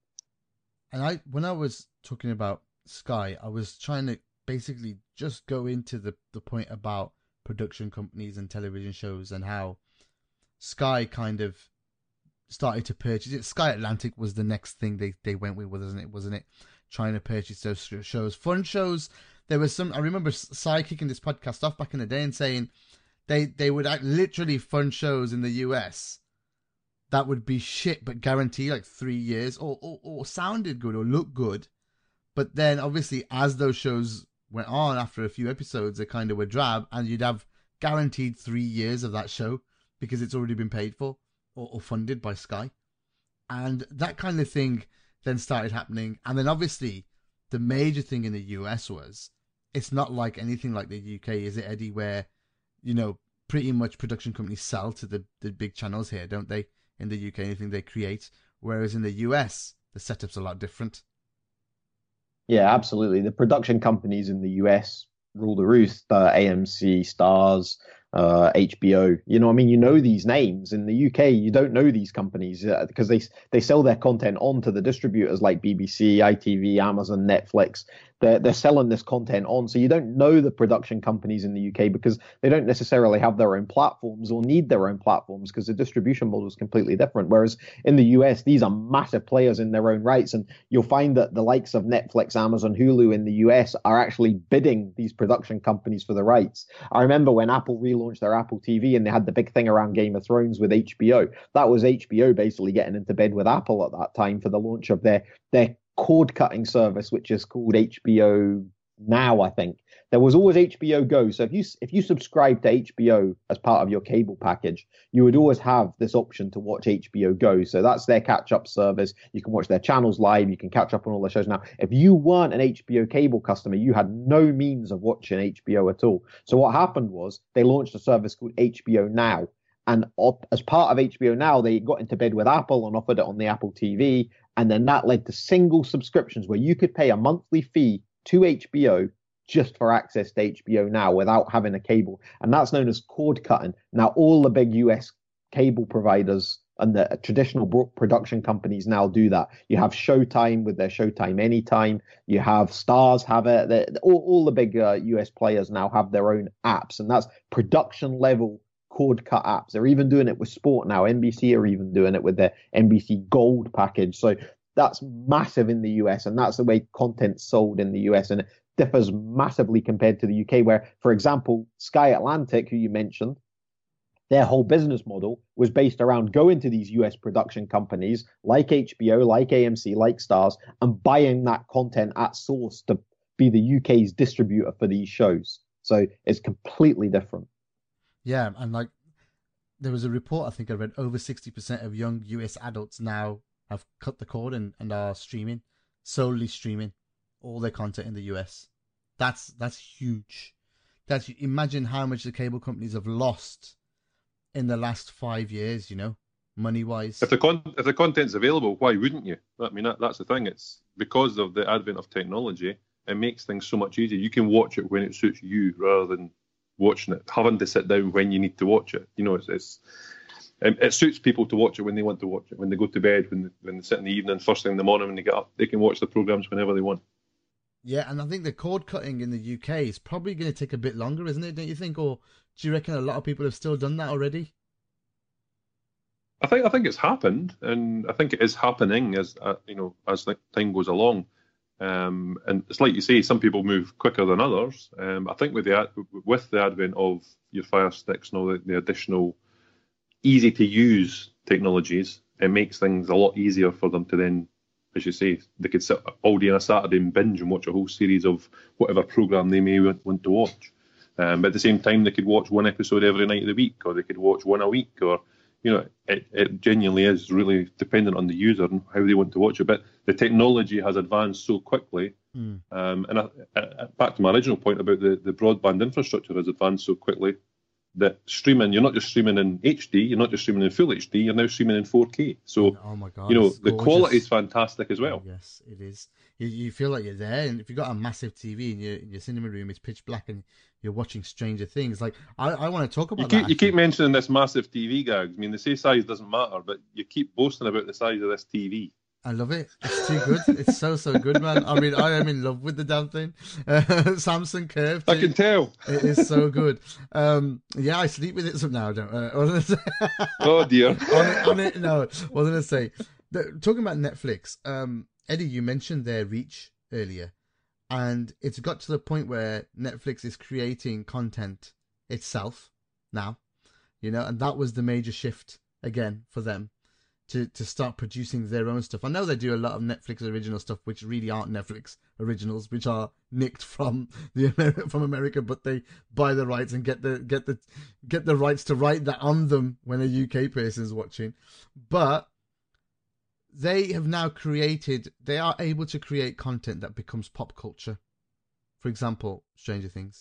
And when I was talking about Sky, I was trying to basically just go into the point about production companies and television shows and how Sky kind of started to purchase it. Sky Atlantic was the next thing they went with, wasn't it? Trying to purchase those shows. Fun shows. There was some, I remember Cy kicking this podcast off back in the day and saying they would act literally fun shows in the US that would be shit but guarantee like 3 years or sounded good or looked good. But then obviously as those shows went on, after a few episodes, they kind of were drab, and you'd have guaranteed 3 years of that show because it's already been paid for or funded by Sky. And that kind of thing then started happening. And then obviously the major thing in the US was, it's not like anything like the UK, is it, Eddie, where, pretty much production companies sell to the big channels here, don't they? In the UK, anything they create. Whereas in the US, the setup's a lot different. Yeah, absolutely. The production companies in the US rule the roost. AMC, Stars, HBO. These names. In the UK, you don't know these companies because they sell their content on to the distributors like BBC, ITV, Amazon, Netflix. They're selling this content on, so you don't know the production companies in the UK because they don't necessarily have their own platforms or need their own platforms because the distribution model is completely different. Whereas in the US, these are massive players in their own rights, and you'll find that the likes of Netflix, Amazon, Hulu in the US are actually bidding these production companies for the rights. I remember when Apple relaunched their Apple TV and they had the big thing around Game of Thrones with HBO. That was HBO basically getting into bed with Apple at that time for the launch of their cord-cutting service, which is called HBO Now, I think. There was always HBO Go. So if you subscribe to HBO as part of your cable package, you would always have this option to watch HBO Go. So that's their catch-up service. You can watch their channels live. You can catch up on all their shows. Now, if you weren't an HBO cable customer, you had no means of watching HBO at all. So what happened was they launched a service called HBO Now. And as part of HBO Now, they got into bed with Apple and offered it on the Apple TV. And then that led to single subscriptions where you could pay a monthly fee to HBO just for access to HBO Now without having a cable. And that's known as cord cutting. Now, all the big US cable providers and the traditional production companies now do that. You have Showtime with their Showtime Anytime. You have Stars have it. All the big US players now have their own apps. And that's production level cord cut apps. They're even doing it with sport now. NBC are even doing it with their NBC Gold package. So that's massive in the US, and that's the way content's sold in the US, and it differs massively compared to the UK, where, for example, Sky Atlantic, who you mentioned, their whole business model was based around going to these US production companies like HBO, like AMC, like Starz, and buying that content at source to be the UK's distributor for these shows. So it's completely different. Yeah, and like there was a report I think I read, over 60% of young US adults now have cut the cord and are solely streaming all their content in the US. That's huge. Imagine how much the cable companies have lost in the last 5 years, money wise. If the content's available, why wouldn't you? I mean, that's the thing. It's because of the advent of technology, it makes things so much easier. You can watch it when it suits you rather than watching it, having to sit down when you need to watch it. It suits people to watch it when they want to watch it, when they go to bed, when they sit in the evening, first thing in the morning when they get up, they can watch the programs whenever they want. Yeah, and I think the cord cutting in the UK is probably going to take a bit longer, isn't it? Don't you think? Or do you reckon a lot of people have still done that already? I think it's happened, and I think it is happening as time goes along. And it's like you say, some people move quicker than others. I think with the advent of your Fire Sticks and all the additional easy to use technologies, it makes things a lot easier for them to then, as you say, they could sit all day on a Saturday and binge and watch a whole series of whatever program they may want to watch. But at the same time, they could watch one episode every night of the week, or they could watch one a week, or it genuinely is really dependent on the user and how they want to watch it. But the technology has advanced so quickly. And back to my original point about the broadband infrastructure has advanced so quickly that streaming, you're not just streaming in HD, you're not just streaming in full HD, you're now streaming in 4K. So, oh my God, the quality is fantastic as well. Yes, it is. You feel like you're there, and if you've got a massive TV in your cinema room, it's pitch black, and you're watching Stranger Things. Like, I want to talk about that. You keep mentioning this massive TV, Gags. I mean, they say size doesn't matter, but you keep boasting about the size of this TV. I love it. It's too good. It's so good, man. I mean, I am in love with the damn thing. Samsung Curve. I can tell. It is so good. Yeah, I sleep with it now. Oh dear. on it. No, what was I going to say? Talking about Netflix. Eddie, you mentioned their reach earlier, and it's got to the point where Netflix is creating content itself now, and that was the major shift again for them. To start producing their own stuff. I know they do a lot of Netflix original stuff, which really aren't Netflix originals, which are nicked from from America, but they buy the rights and get the rights to write that on them when a UK person is watching. But they have now they are able to create content that becomes pop culture. For example, Stranger Things.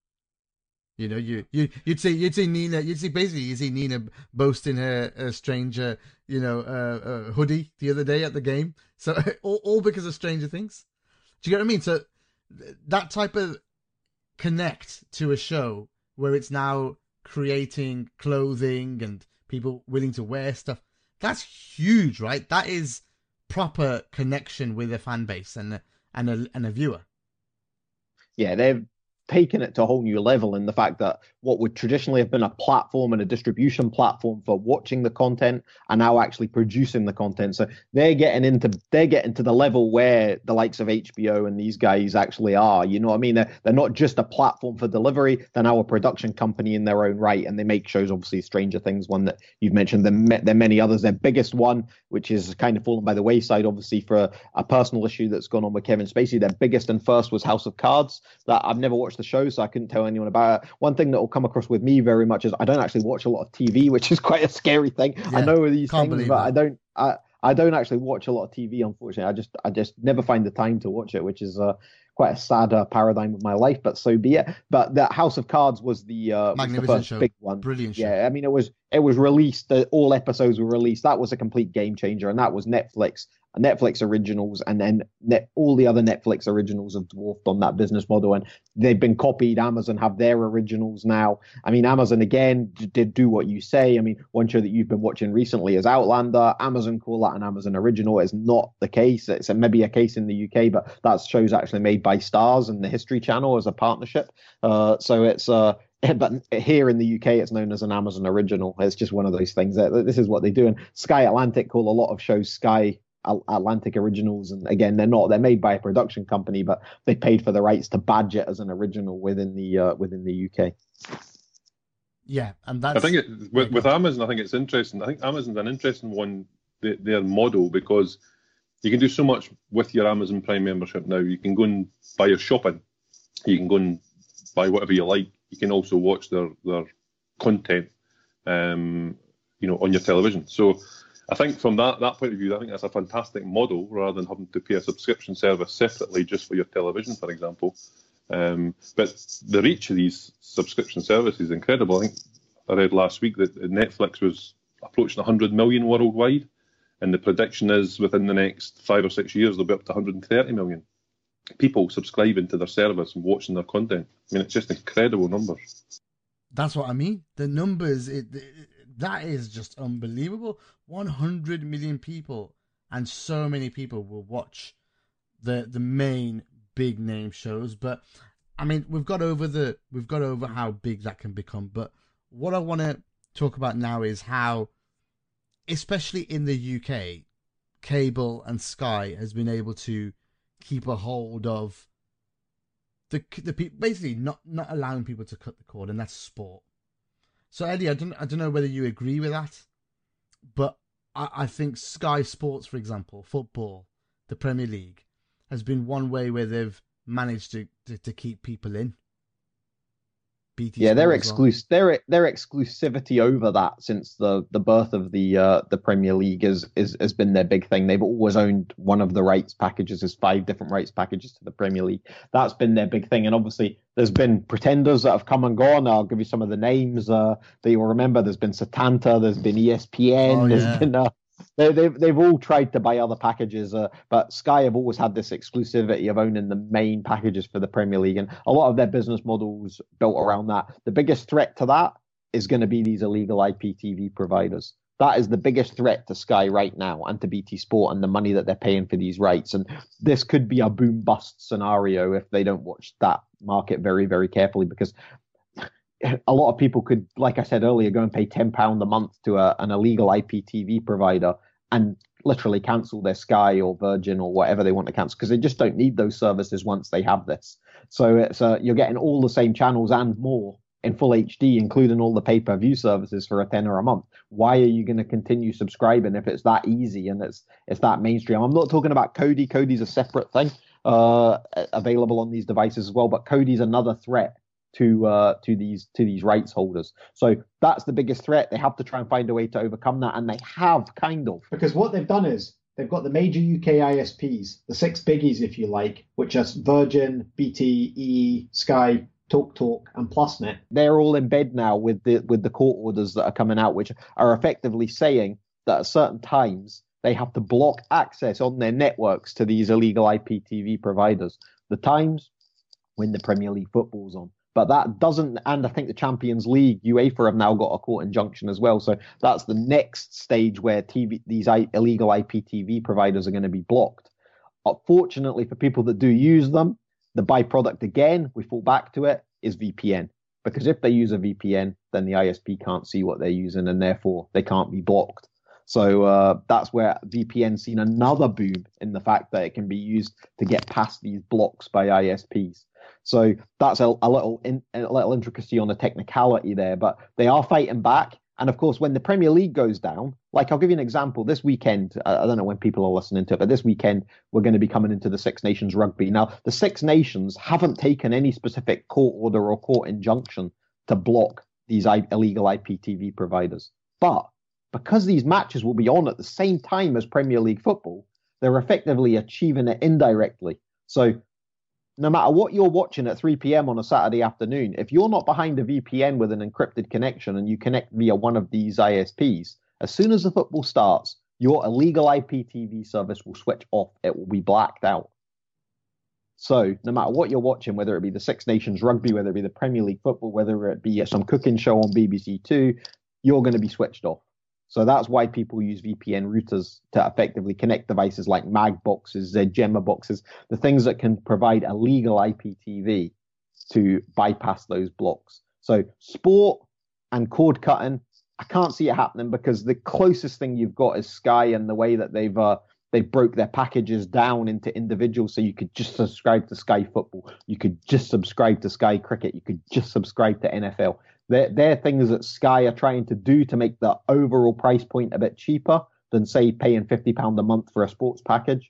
You'd see Nina boasting her Stranger, hoodie the other day at the game. So all because of Stranger Things. Do you get what I mean? So that type of connect to a show where it's now creating clothing and people willing to wear stuff, that's huge, right? That is proper connection with a fan base and a viewer. Yeah, they've taken it to a whole new level in the fact that what would traditionally have been a platform and a distribution platform for watching the content are now actually producing the content. So they're getting into the level where the likes of HBO and these guys actually are. You know what I mean? They're not just a platform for delivery. They're now a production company in their own right, and they make shows. Obviously, Stranger Things, one that you've mentioned. There are many others. Their biggest one, which is kind of fallen by the wayside, obviously for a personal issue that's gone on with Kevin Spacey. Their biggest and first was House of Cards. That I've never watched the show, so I couldn't tell anyone about it. One thing that will come across with me very much is I don't actually watch a lot of TV, which is quite a scary thing. Yeah, I know these things, but I don't actually watch a lot of TV, unfortunately. I just never find the time to watch it, which is quite a sad paradigm of my life, but so be it. But the House of Cards was the first show. Big one. Brilliant show. Yeah, I mean, it was released. All episodes were released. That was a complete game changer, and that was Netflix originals, and then all the other Netflix originals have dwarfed on that business model, and they've been copied. Amazon have their originals now. I mean, Amazon again did do what you say. I mean, one show that you've been watching recently is Outlander. Amazon call that an Amazon original. It's not the case. It's maybe a case in the UK, but that show's actually made by Starz and the History Channel as a partnership. So it's but here in the UK, it's known as an Amazon original. It's just one of those things. This is what they do. And Sky Atlantic call a lot of shows Sky Atlantic Originals, and again, they're made by a production company, but they paid for the rights to badge it as an original within the UK. Yeah, and that's. I think with Amazon, I think it's interesting. I think Amazon's an interesting one, their model, because you can do so much with your Amazon Prime membership now. You can go and buy your shopping. You can go and buy whatever you like. You can also watch their content, on your television. So I think from that point of view, I think that's a fantastic model, rather than having to pay a subscription service separately just for your television, for example. But the reach of these subscription services is incredible. I think I read last week that Netflix was approaching 100 million worldwide, and the prediction is within the next 5 or 6 years they'll be up to 130 million people subscribing to their service and watching their content. I mean, it's just incredible numbers. That's what I mean. The numbers, that is just unbelievable. 100 million people, and so many people will watch the main big name shows. But I mean, we've got over how big that can become. But what I want to talk about now is how, especially in the UK, cable and Sky has been able to keep a hold of the people, basically not allowing people to cut the cord, and that's sport. So Eddie, I don't know whether you agree with that, but I think Sky Sports, for example, football, the Premier League, has been one way where they've managed to keep people in. BT their exclusivity over that since the birth of the Premier League has been their big thing. They've always owned one of the rights packages. There's 5 different rights packages to the Premier League. That's been their big thing. And obviously there's been pretenders that have come and gone. I'll give you some of the names that you'll remember. There's been Setanta, there's been ESPN, there's been they've all tried to buy other packages, but Sky have always had this exclusivity of owning the main packages for the Premier League, and a lot of their business models built around that. The biggest threat to that is going to be these illegal IPTV providers. That is the biggest threat to Sky right now, and to BT Sport, and the money that they're paying for these rights. And this could be a boom-bust scenario if they don't watch that market very, very carefully, because a lot of people could, like I said earlier, go and pay £10 a month to an illegal IPTV provider and literally cancel their Sky or Virgin or whatever they want to cancel, because they just don't need those services once they have this. So it's you're getting all the same channels and more in full HD, including all the pay-per-view services for £10 a month. Why are you going to continue subscribing if it's that easy and it's that mainstream? I'm not talking about Kodi. Kodi's a separate thing available on these devices as well, but Kodi's another threat to these rights holders. So that's the biggest threat. They have to try and find a way to overcome that, and they have kind of. Because what they've done is they've got the major UK ISPs, the 6 biggies, if you like, which are Virgin, BT, E, Sky, TalkTalk, and PlusNet. They're all in bed now with the court orders that are coming out, which are effectively saying that at certain times they have to block access on their networks to these illegal IPTV providers. The times when the Premier League football's on. But that doesn't, and I think the Champions League, UEFA have now got a court injunction as well. So that's the next stage where these illegal IPTV providers are going to be blocked. Fortunately for people that do use them, the byproduct, again, we fall back to it, is VPN. Because if they use a VPN, then the ISP can't see what they're using, and therefore they can't be blocked. So that's where VPN's seen another boom in the fact that it can be used to get past these blocks by ISPs. So that's a little intricacy on the technicality there, but they are fighting back. And of course, when the Premier League goes down, like I'll give you an example. This weekend, I don't know when people are listening to it, but this weekend we're going to be coming into the Six Nations rugby. Now, the Six Nations haven't taken any specific court order or court injunction to block these illegal IPTV providers. But because these matches will be on at the same time as Premier League football, they're effectively achieving it indirectly. So no matter what you're watching at 3 p.m. on a Saturday afternoon, if you're not behind a VPN with an encrypted connection and you connect via one of these ISPs, as soon as the football starts, your illegal IPTV service will switch off. It will be blacked out. So no matter what you're watching, whether it be the Six Nations rugby, whether it be the Premier League football, whether it be some cooking show on BBC Two, you're going to be switched off. So that's why people use VPN routers to effectively connect devices like mag boxes, Gemma boxes, the things that can provide a legal IPTV to bypass those blocks. So sport and cord cutting, I can't see it happening because the closest thing you've got is Sky and the way that they've they broke their packages down into individuals, so you could just subscribe to Sky Football, you could just subscribe to Sky Cricket, you could just subscribe to NFL. They're things that Sky are trying to do to make the overall price point a bit cheaper than, say, paying £50 a month for a sports package.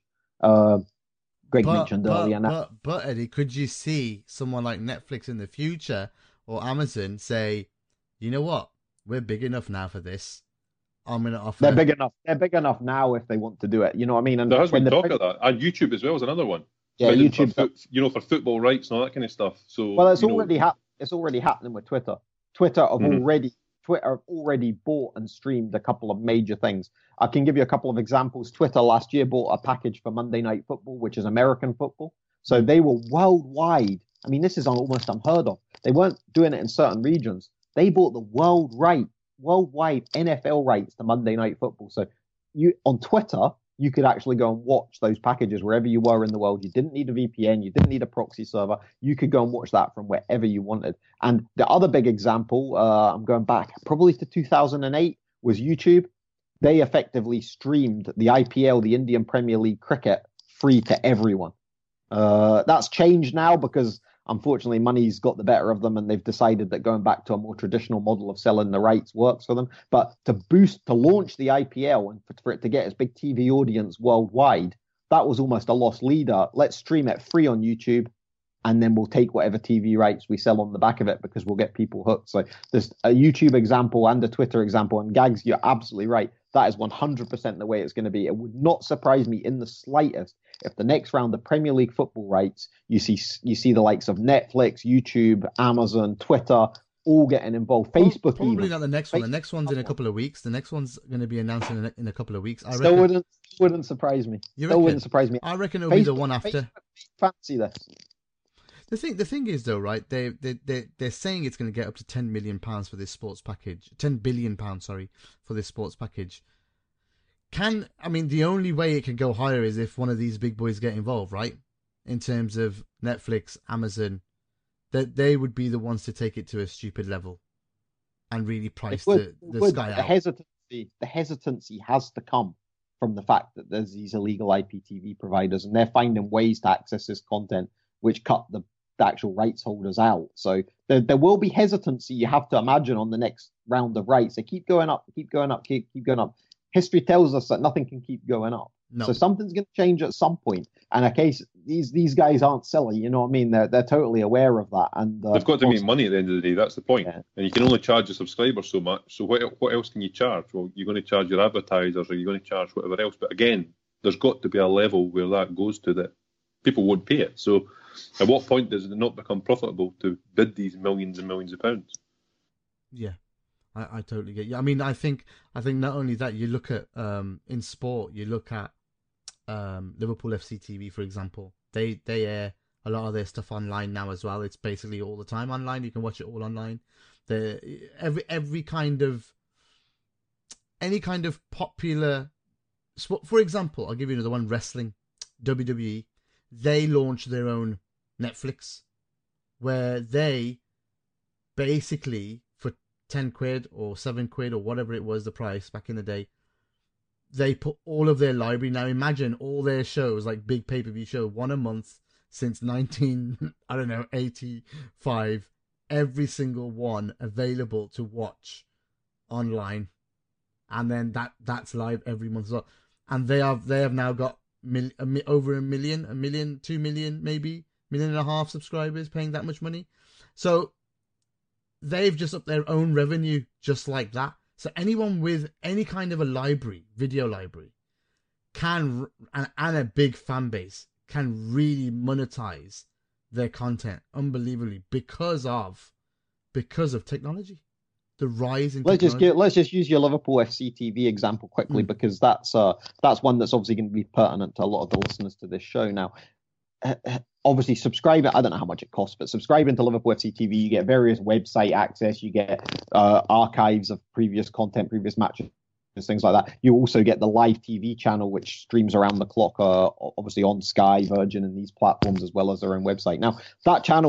Greg mentioned earlier. But Eddie, could you see someone like Netflix in the future or Amazon say, you know what, we're big enough now for this. I'm going to offer. They're big enough. They're big enough now if they want to do it. You know what I mean? And there has been talk of that, and YouTube as well is another one. Yeah, YouTube. For football rights and all that kind of stuff. So it's already it's already happening with Twitter. Twitter have already bought and streamed a couple of major things. I can give you a couple of examples. Twitter last year bought a package for Monday Night Football, which is American football. So they were worldwide. I mean, this is almost unheard of. They weren't doing it in certain regions. They bought the worldwide NFL rights to Monday Night Football. So on Twitter, you could actually go and watch those packages wherever you were in the world. You didn't need a VPN. You didn't need a proxy server. You could go and watch that from wherever you wanted. And the other big example, I'm going back probably to 2008, was YouTube. They effectively streamed the IPL, the Indian Premier League cricket, free to everyone. That's changed now because, unfortunately, money's got the better of them and they've decided that going back to a more traditional model of selling the rights works for them. But to launch the IPL and for it to get its big TV audience worldwide, that was almost a lost leader. Let's stream it free on YouTube and then we'll take whatever TV rights we sell on the back of it because we'll get people hooked. So there's a YouTube example and a Twitter example. And Gags, you're absolutely right. That is 100% the way it's going to be. It would not surprise me in the slightest if the next round of Premier League football rights, you see the likes of Netflix, YouTube, Amazon, Twitter, all getting involved. Facebook, probably even. Not the next one. The next one's in a couple of weeks. The next one's going to be announced in a couple of weeks. Wouldn't surprise me. Wouldn't surprise me. I reckon it'll be the one after. Fancy this. The thing is though, right? They're saying it's going to get up to £10 million for this sports package. £10 billion, sorry, for this sports package. The only way it can go higher is if one of these big boys get involved, right? In terms of Netflix, Amazon, that they would be the ones to take it to a stupid level and really price the Sky out. The hesitancy has to come from the fact that there's these illegal IPTV providers and they're finding ways to access this content which cut the actual rights holders out. So there will be hesitancy, you have to imagine, on the next round of rights. They keep going up. History tells us that nothing can keep going up. No. So something's going to change at some point. And in case these guys aren't silly, you know what I mean? They're totally aware of that. And they've got to make money at the end of the day. That's the point. Yeah. And you can only charge your subscribers so much. So what else can you charge? Well, you're going to charge your advertisers, or you're going to charge whatever else. But again, there's got to be a level where that goes to that people won't pay it. So at what point does it not become profitable to bid these millions and millions of pounds? Yeah. I totally get you. I mean, I think not only that, you look at in sport, you look at Liverpool FC TV, for example. They air a lot of their stuff online now as well. It's basically all the time online. You can watch it all online. Any kind of popular sport. For example, I'll give you another one: wrestling. WWE. They launched their own Netflix, where they basically, for £10 or £7 or whatever it was the price back in the day, they put all of their library. Now imagine all their shows, like big pay-per-view show, one a month since 1985, every single one available to watch online, and then that's live every month as well. And they have now got over a million, 2 million, maybe 1.5 million subscribers paying that much money. So they've just upped their own revenue just like that. So anyone with any kind of a library, video library, and a big fan base can really monetize their content unbelievably because of technology. The rise in technology. Let's just use your Liverpool FC TV example quickly, because that's one that's obviously going to be pertinent to a lot of the listeners to this show now. Obviously, subscribing, I don't know how much it costs, but subscribing to Liverpool FC TV, you get various website access, you get archives of previous content, previous matches, things like that. You also get the live TV channel, which streams around the clock, obviously on Sky, Virgin, and these platforms, as well as their own website. Now, that channel's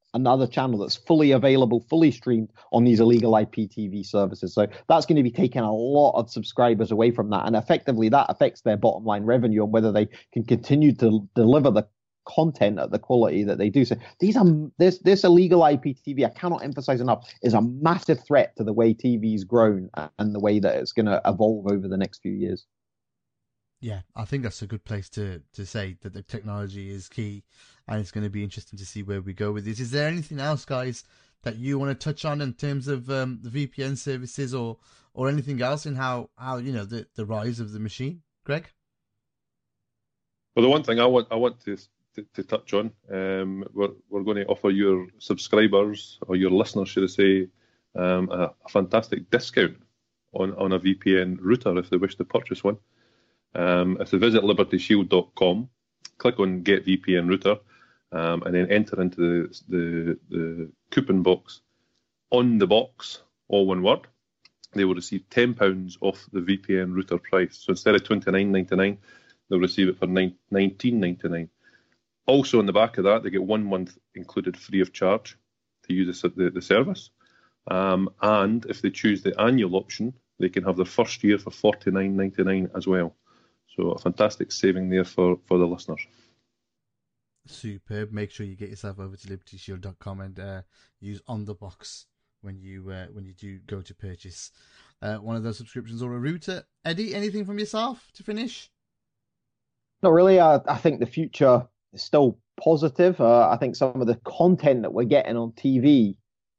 another channel that's fully available, fully streamed on these illegal IPTV services. So that's going to be taking a lot of subscribers away from that. And effectively, that affects their bottom line revenue and whether they can continue to deliver the content at the quality that they do. So this illegal IPTV, I cannot emphasize enough, is a massive threat to the way TV's grown and the way that it's going to evolve over the next few years. Yeah, I think that's a good place to say that the technology is key, and it's going to be interesting to see where we go with this. Is there anything else, guys, that you want to touch on in terms of the VPN services or anything else in how the rise of the machine, Greg? Well, the one thing I want to touch on, we're going to offer your subscribers, or your listeners, should I say, a fantastic discount on a VPN router if they wish to purchase one. If they visit libertyshield.com, click on Get VPN Router, and then enter into the coupon box. On the box, all one word, they will receive £10 off the VPN router price. So instead of $29.99, they'll receive it for $19.99. Also, on the back of that, they get 1 month included free of charge to use the service. And if they choose the annual option, they can have their first year for $49.99 as well. So a fantastic saving there for the listeners. Superb. Make sure you get yourself over to libertyshield.com and use On The Box when you do go to purchase one of those subscriptions or a router. Eddie, anything from yourself to finish? Not really. I think the future is still positive. I think some of the content that we're getting on TV,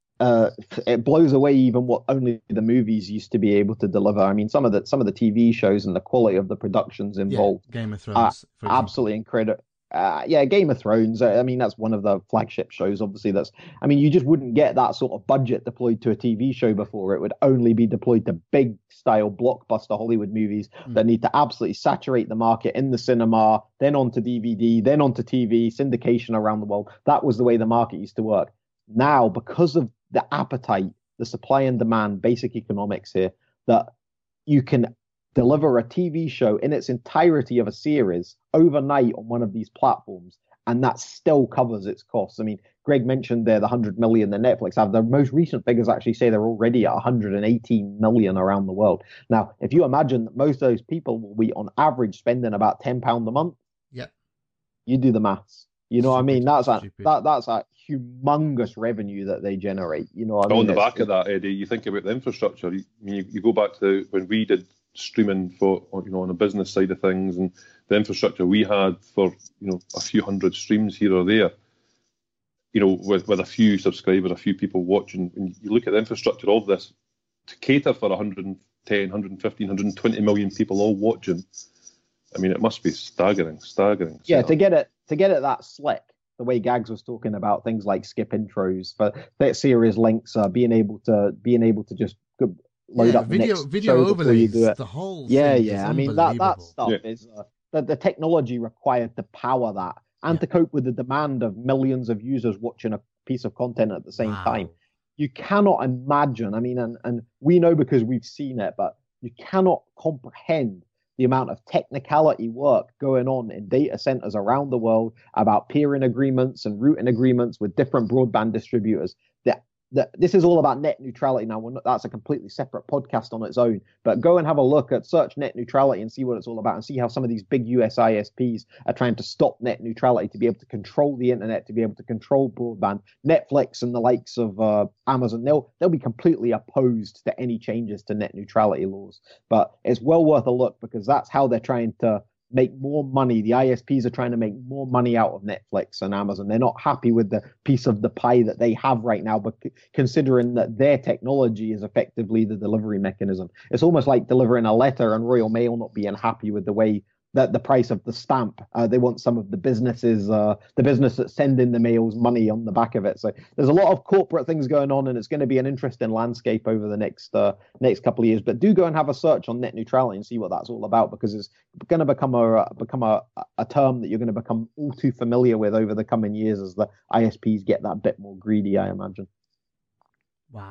it blows away even what only the movies used to be able to deliver. I mean, some of the TV shows and the quality of the productions involved, Game of Thrones, for example. Absolutely incredible. Game of Thrones. I mean, that's one of the flagship shows. Obviously, you just wouldn't get that sort of budget deployed to a TV show before. It would only be deployed to big style blockbuster Hollywood movies that need to absolutely saturate the market in the cinema, then onto DVD, then onto TV, syndication around the world. That was the way the market used to work. Now, because of the appetite, the supply and demand, basic economics here, that you can deliver a TV show in its entirety of a series overnight on one of these platforms, and that still covers its costs. I mean, Greg mentioned there the 100 million that Netflix have. The most recent figures actually say they're already at 118 million around the world. Now, if you imagine that most of those people will be on average spending about £10 a month, you do the maths. You know what I mean? That's a humongous revenue that they generate. You know what I mean? On the back of that, Eddie, you think about the infrastructure. You go back to when we did streaming for, on the business side of things, and the infrastructure we had for, a few hundred streams here or there, with a few subscribers, a few people watching. When you look at the infrastructure of this to cater for 110, 115, 120 million people all watching, I mean, it must be staggering. Yeah, to get it that slick, the way Gags was talking about things like skip intros for that series links, being able to just load up video overlays, the whole thing. I mean, that stuff is the technology required to power that and to cope with the demand of millions of users watching a piece of content at the same time. You cannot imagine. I mean, and we know because we've seen it, but you cannot comprehend the amount of technicality work going on in data centers around the world about peering agreements and routing agreements with different broadband distributors. This is all about net neutrality. Now, that's a completely separate podcast on its own, but go and have a look at search net neutrality and see what it's all about, and see how some of these big US ISPs are trying to stop net neutrality to be able to control the internet, to be able to control broadband. Netflix and the likes of Amazon, they'll be completely opposed to any changes to net neutrality laws. But it's well worth a look, because that's how they're trying to make more money. The ISPs are trying to make more money out of Netflix and Amazon. They're not happy with the piece of the pie that they have right now, but considering that their technology is effectively the delivery mechanism. It's almost like delivering a letter and Royal Mail not being happy with the way that the price of the stamp. They want some of the businesses, the business that's sending the mails, money on the back of it. So there's a lot of corporate things going on, and it's going to be an interesting landscape over the next couple of years. But do go and have a search on net neutrality and see what that's all about, because it's going to become a term that you're going to become all too familiar with over the coming years as the ISPs get that bit more greedy, I imagine. Wow.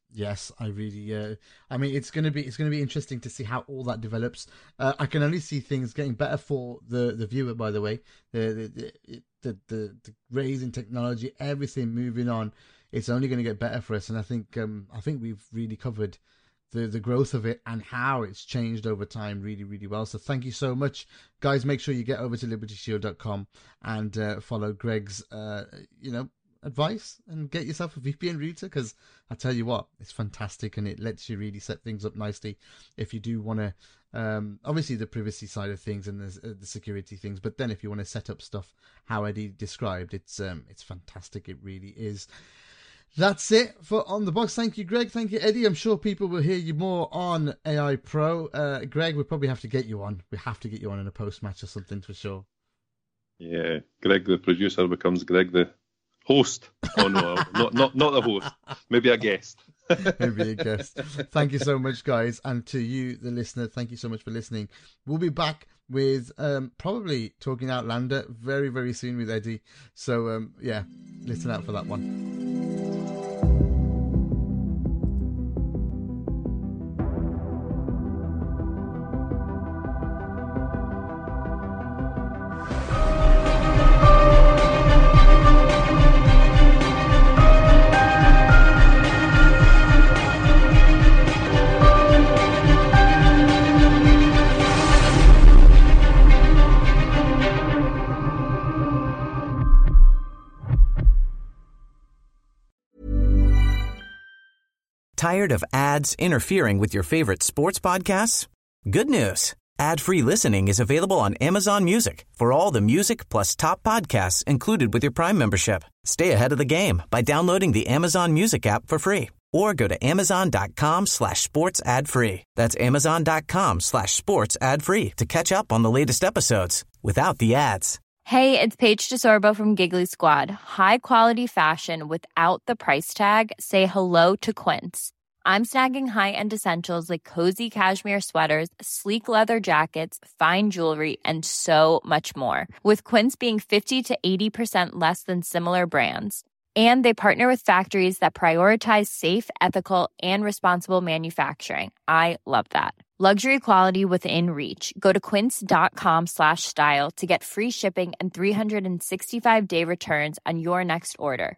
Yes, I really. I mean, it's gonna be interesting to see how all that develops. I can only see things getting better for the viewer. By the way, the raise in technology, everything moving on, it's only going to get better for us. And I think we've really covered the growth of it and how it's changed over time really, really well. So thank you so much, guys. Make sure you get over to libertyshield.com and follow Greg's advice and get yourself a VPN router, because I tell you what, it's fantastic and it lets you really set things up nicely if you do want to, obviously the privacy side of things and the security things, but then if you want to set up stuff how Eddie described, it's fantastic. It really is. That's it for On The Box. Thank you, Greg. Thank you, Eddie. I'm sure people will hear you more on AI Pro. Greg, we'll probably have to get you on. We have to get you on in a post-match or something for sure. Yeah, Greg the producer becomes Greg the host. Oh no, not the host. Maybe a guest. Maybe a guest. Thank you so much, guys, and to you, the listener, thank you so much for listening. We'll be back with probably Talking Outlander very, very soon with Eddie. So yeah, listen out for that one. Tired of ads interfering with your favorite sports podcasts? Good news. Ad-free listening is available on Amazon Music for all the music plus top podcasts included with your Prime membership. Stay ahead of the game by downloading the Amazon Music app for free or go to amazon.com/sports ad free. That's amazon.com/sports ad free to catch up on the latest episodes without the ads. Hey, it's Paige DeSorbo from Giggly Squad. High quality fashion without the price tag. Say hello to Quince. I'm snagging high-end essentials like cozy cashmere sweaters, sleek leather jackets, fine jewelry, and so much more. With Quince being 50 to 80% less than similar brands. And they partner with factories that prioritize safe, ethical, and responsible manufacturing. I love that. Luxury quality within reach. Go to quince.com/style to get free shipping and 365-day returns on your next order.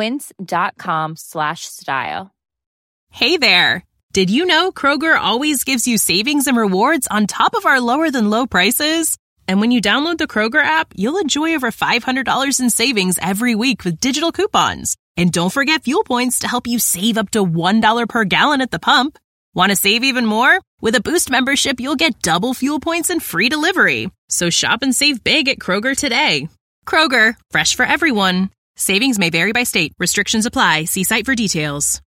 Quince.com/style. Hey there. Did you know Kroger always gives you savings and rewards on top of our lower than low prices? And when you download the Kroger app, you'll enjoy over $500 in savings every week with digital coupons. And don't forget fuel points to help you save up to $1 per gallon at the pump. Want to save even more? With a Boost membership, you'll get double fuel points and free delivery. So shop and save big at Kroger today. Kroger, fresh for everyone. Savings may vary by state. Restrictions apply. See site for details.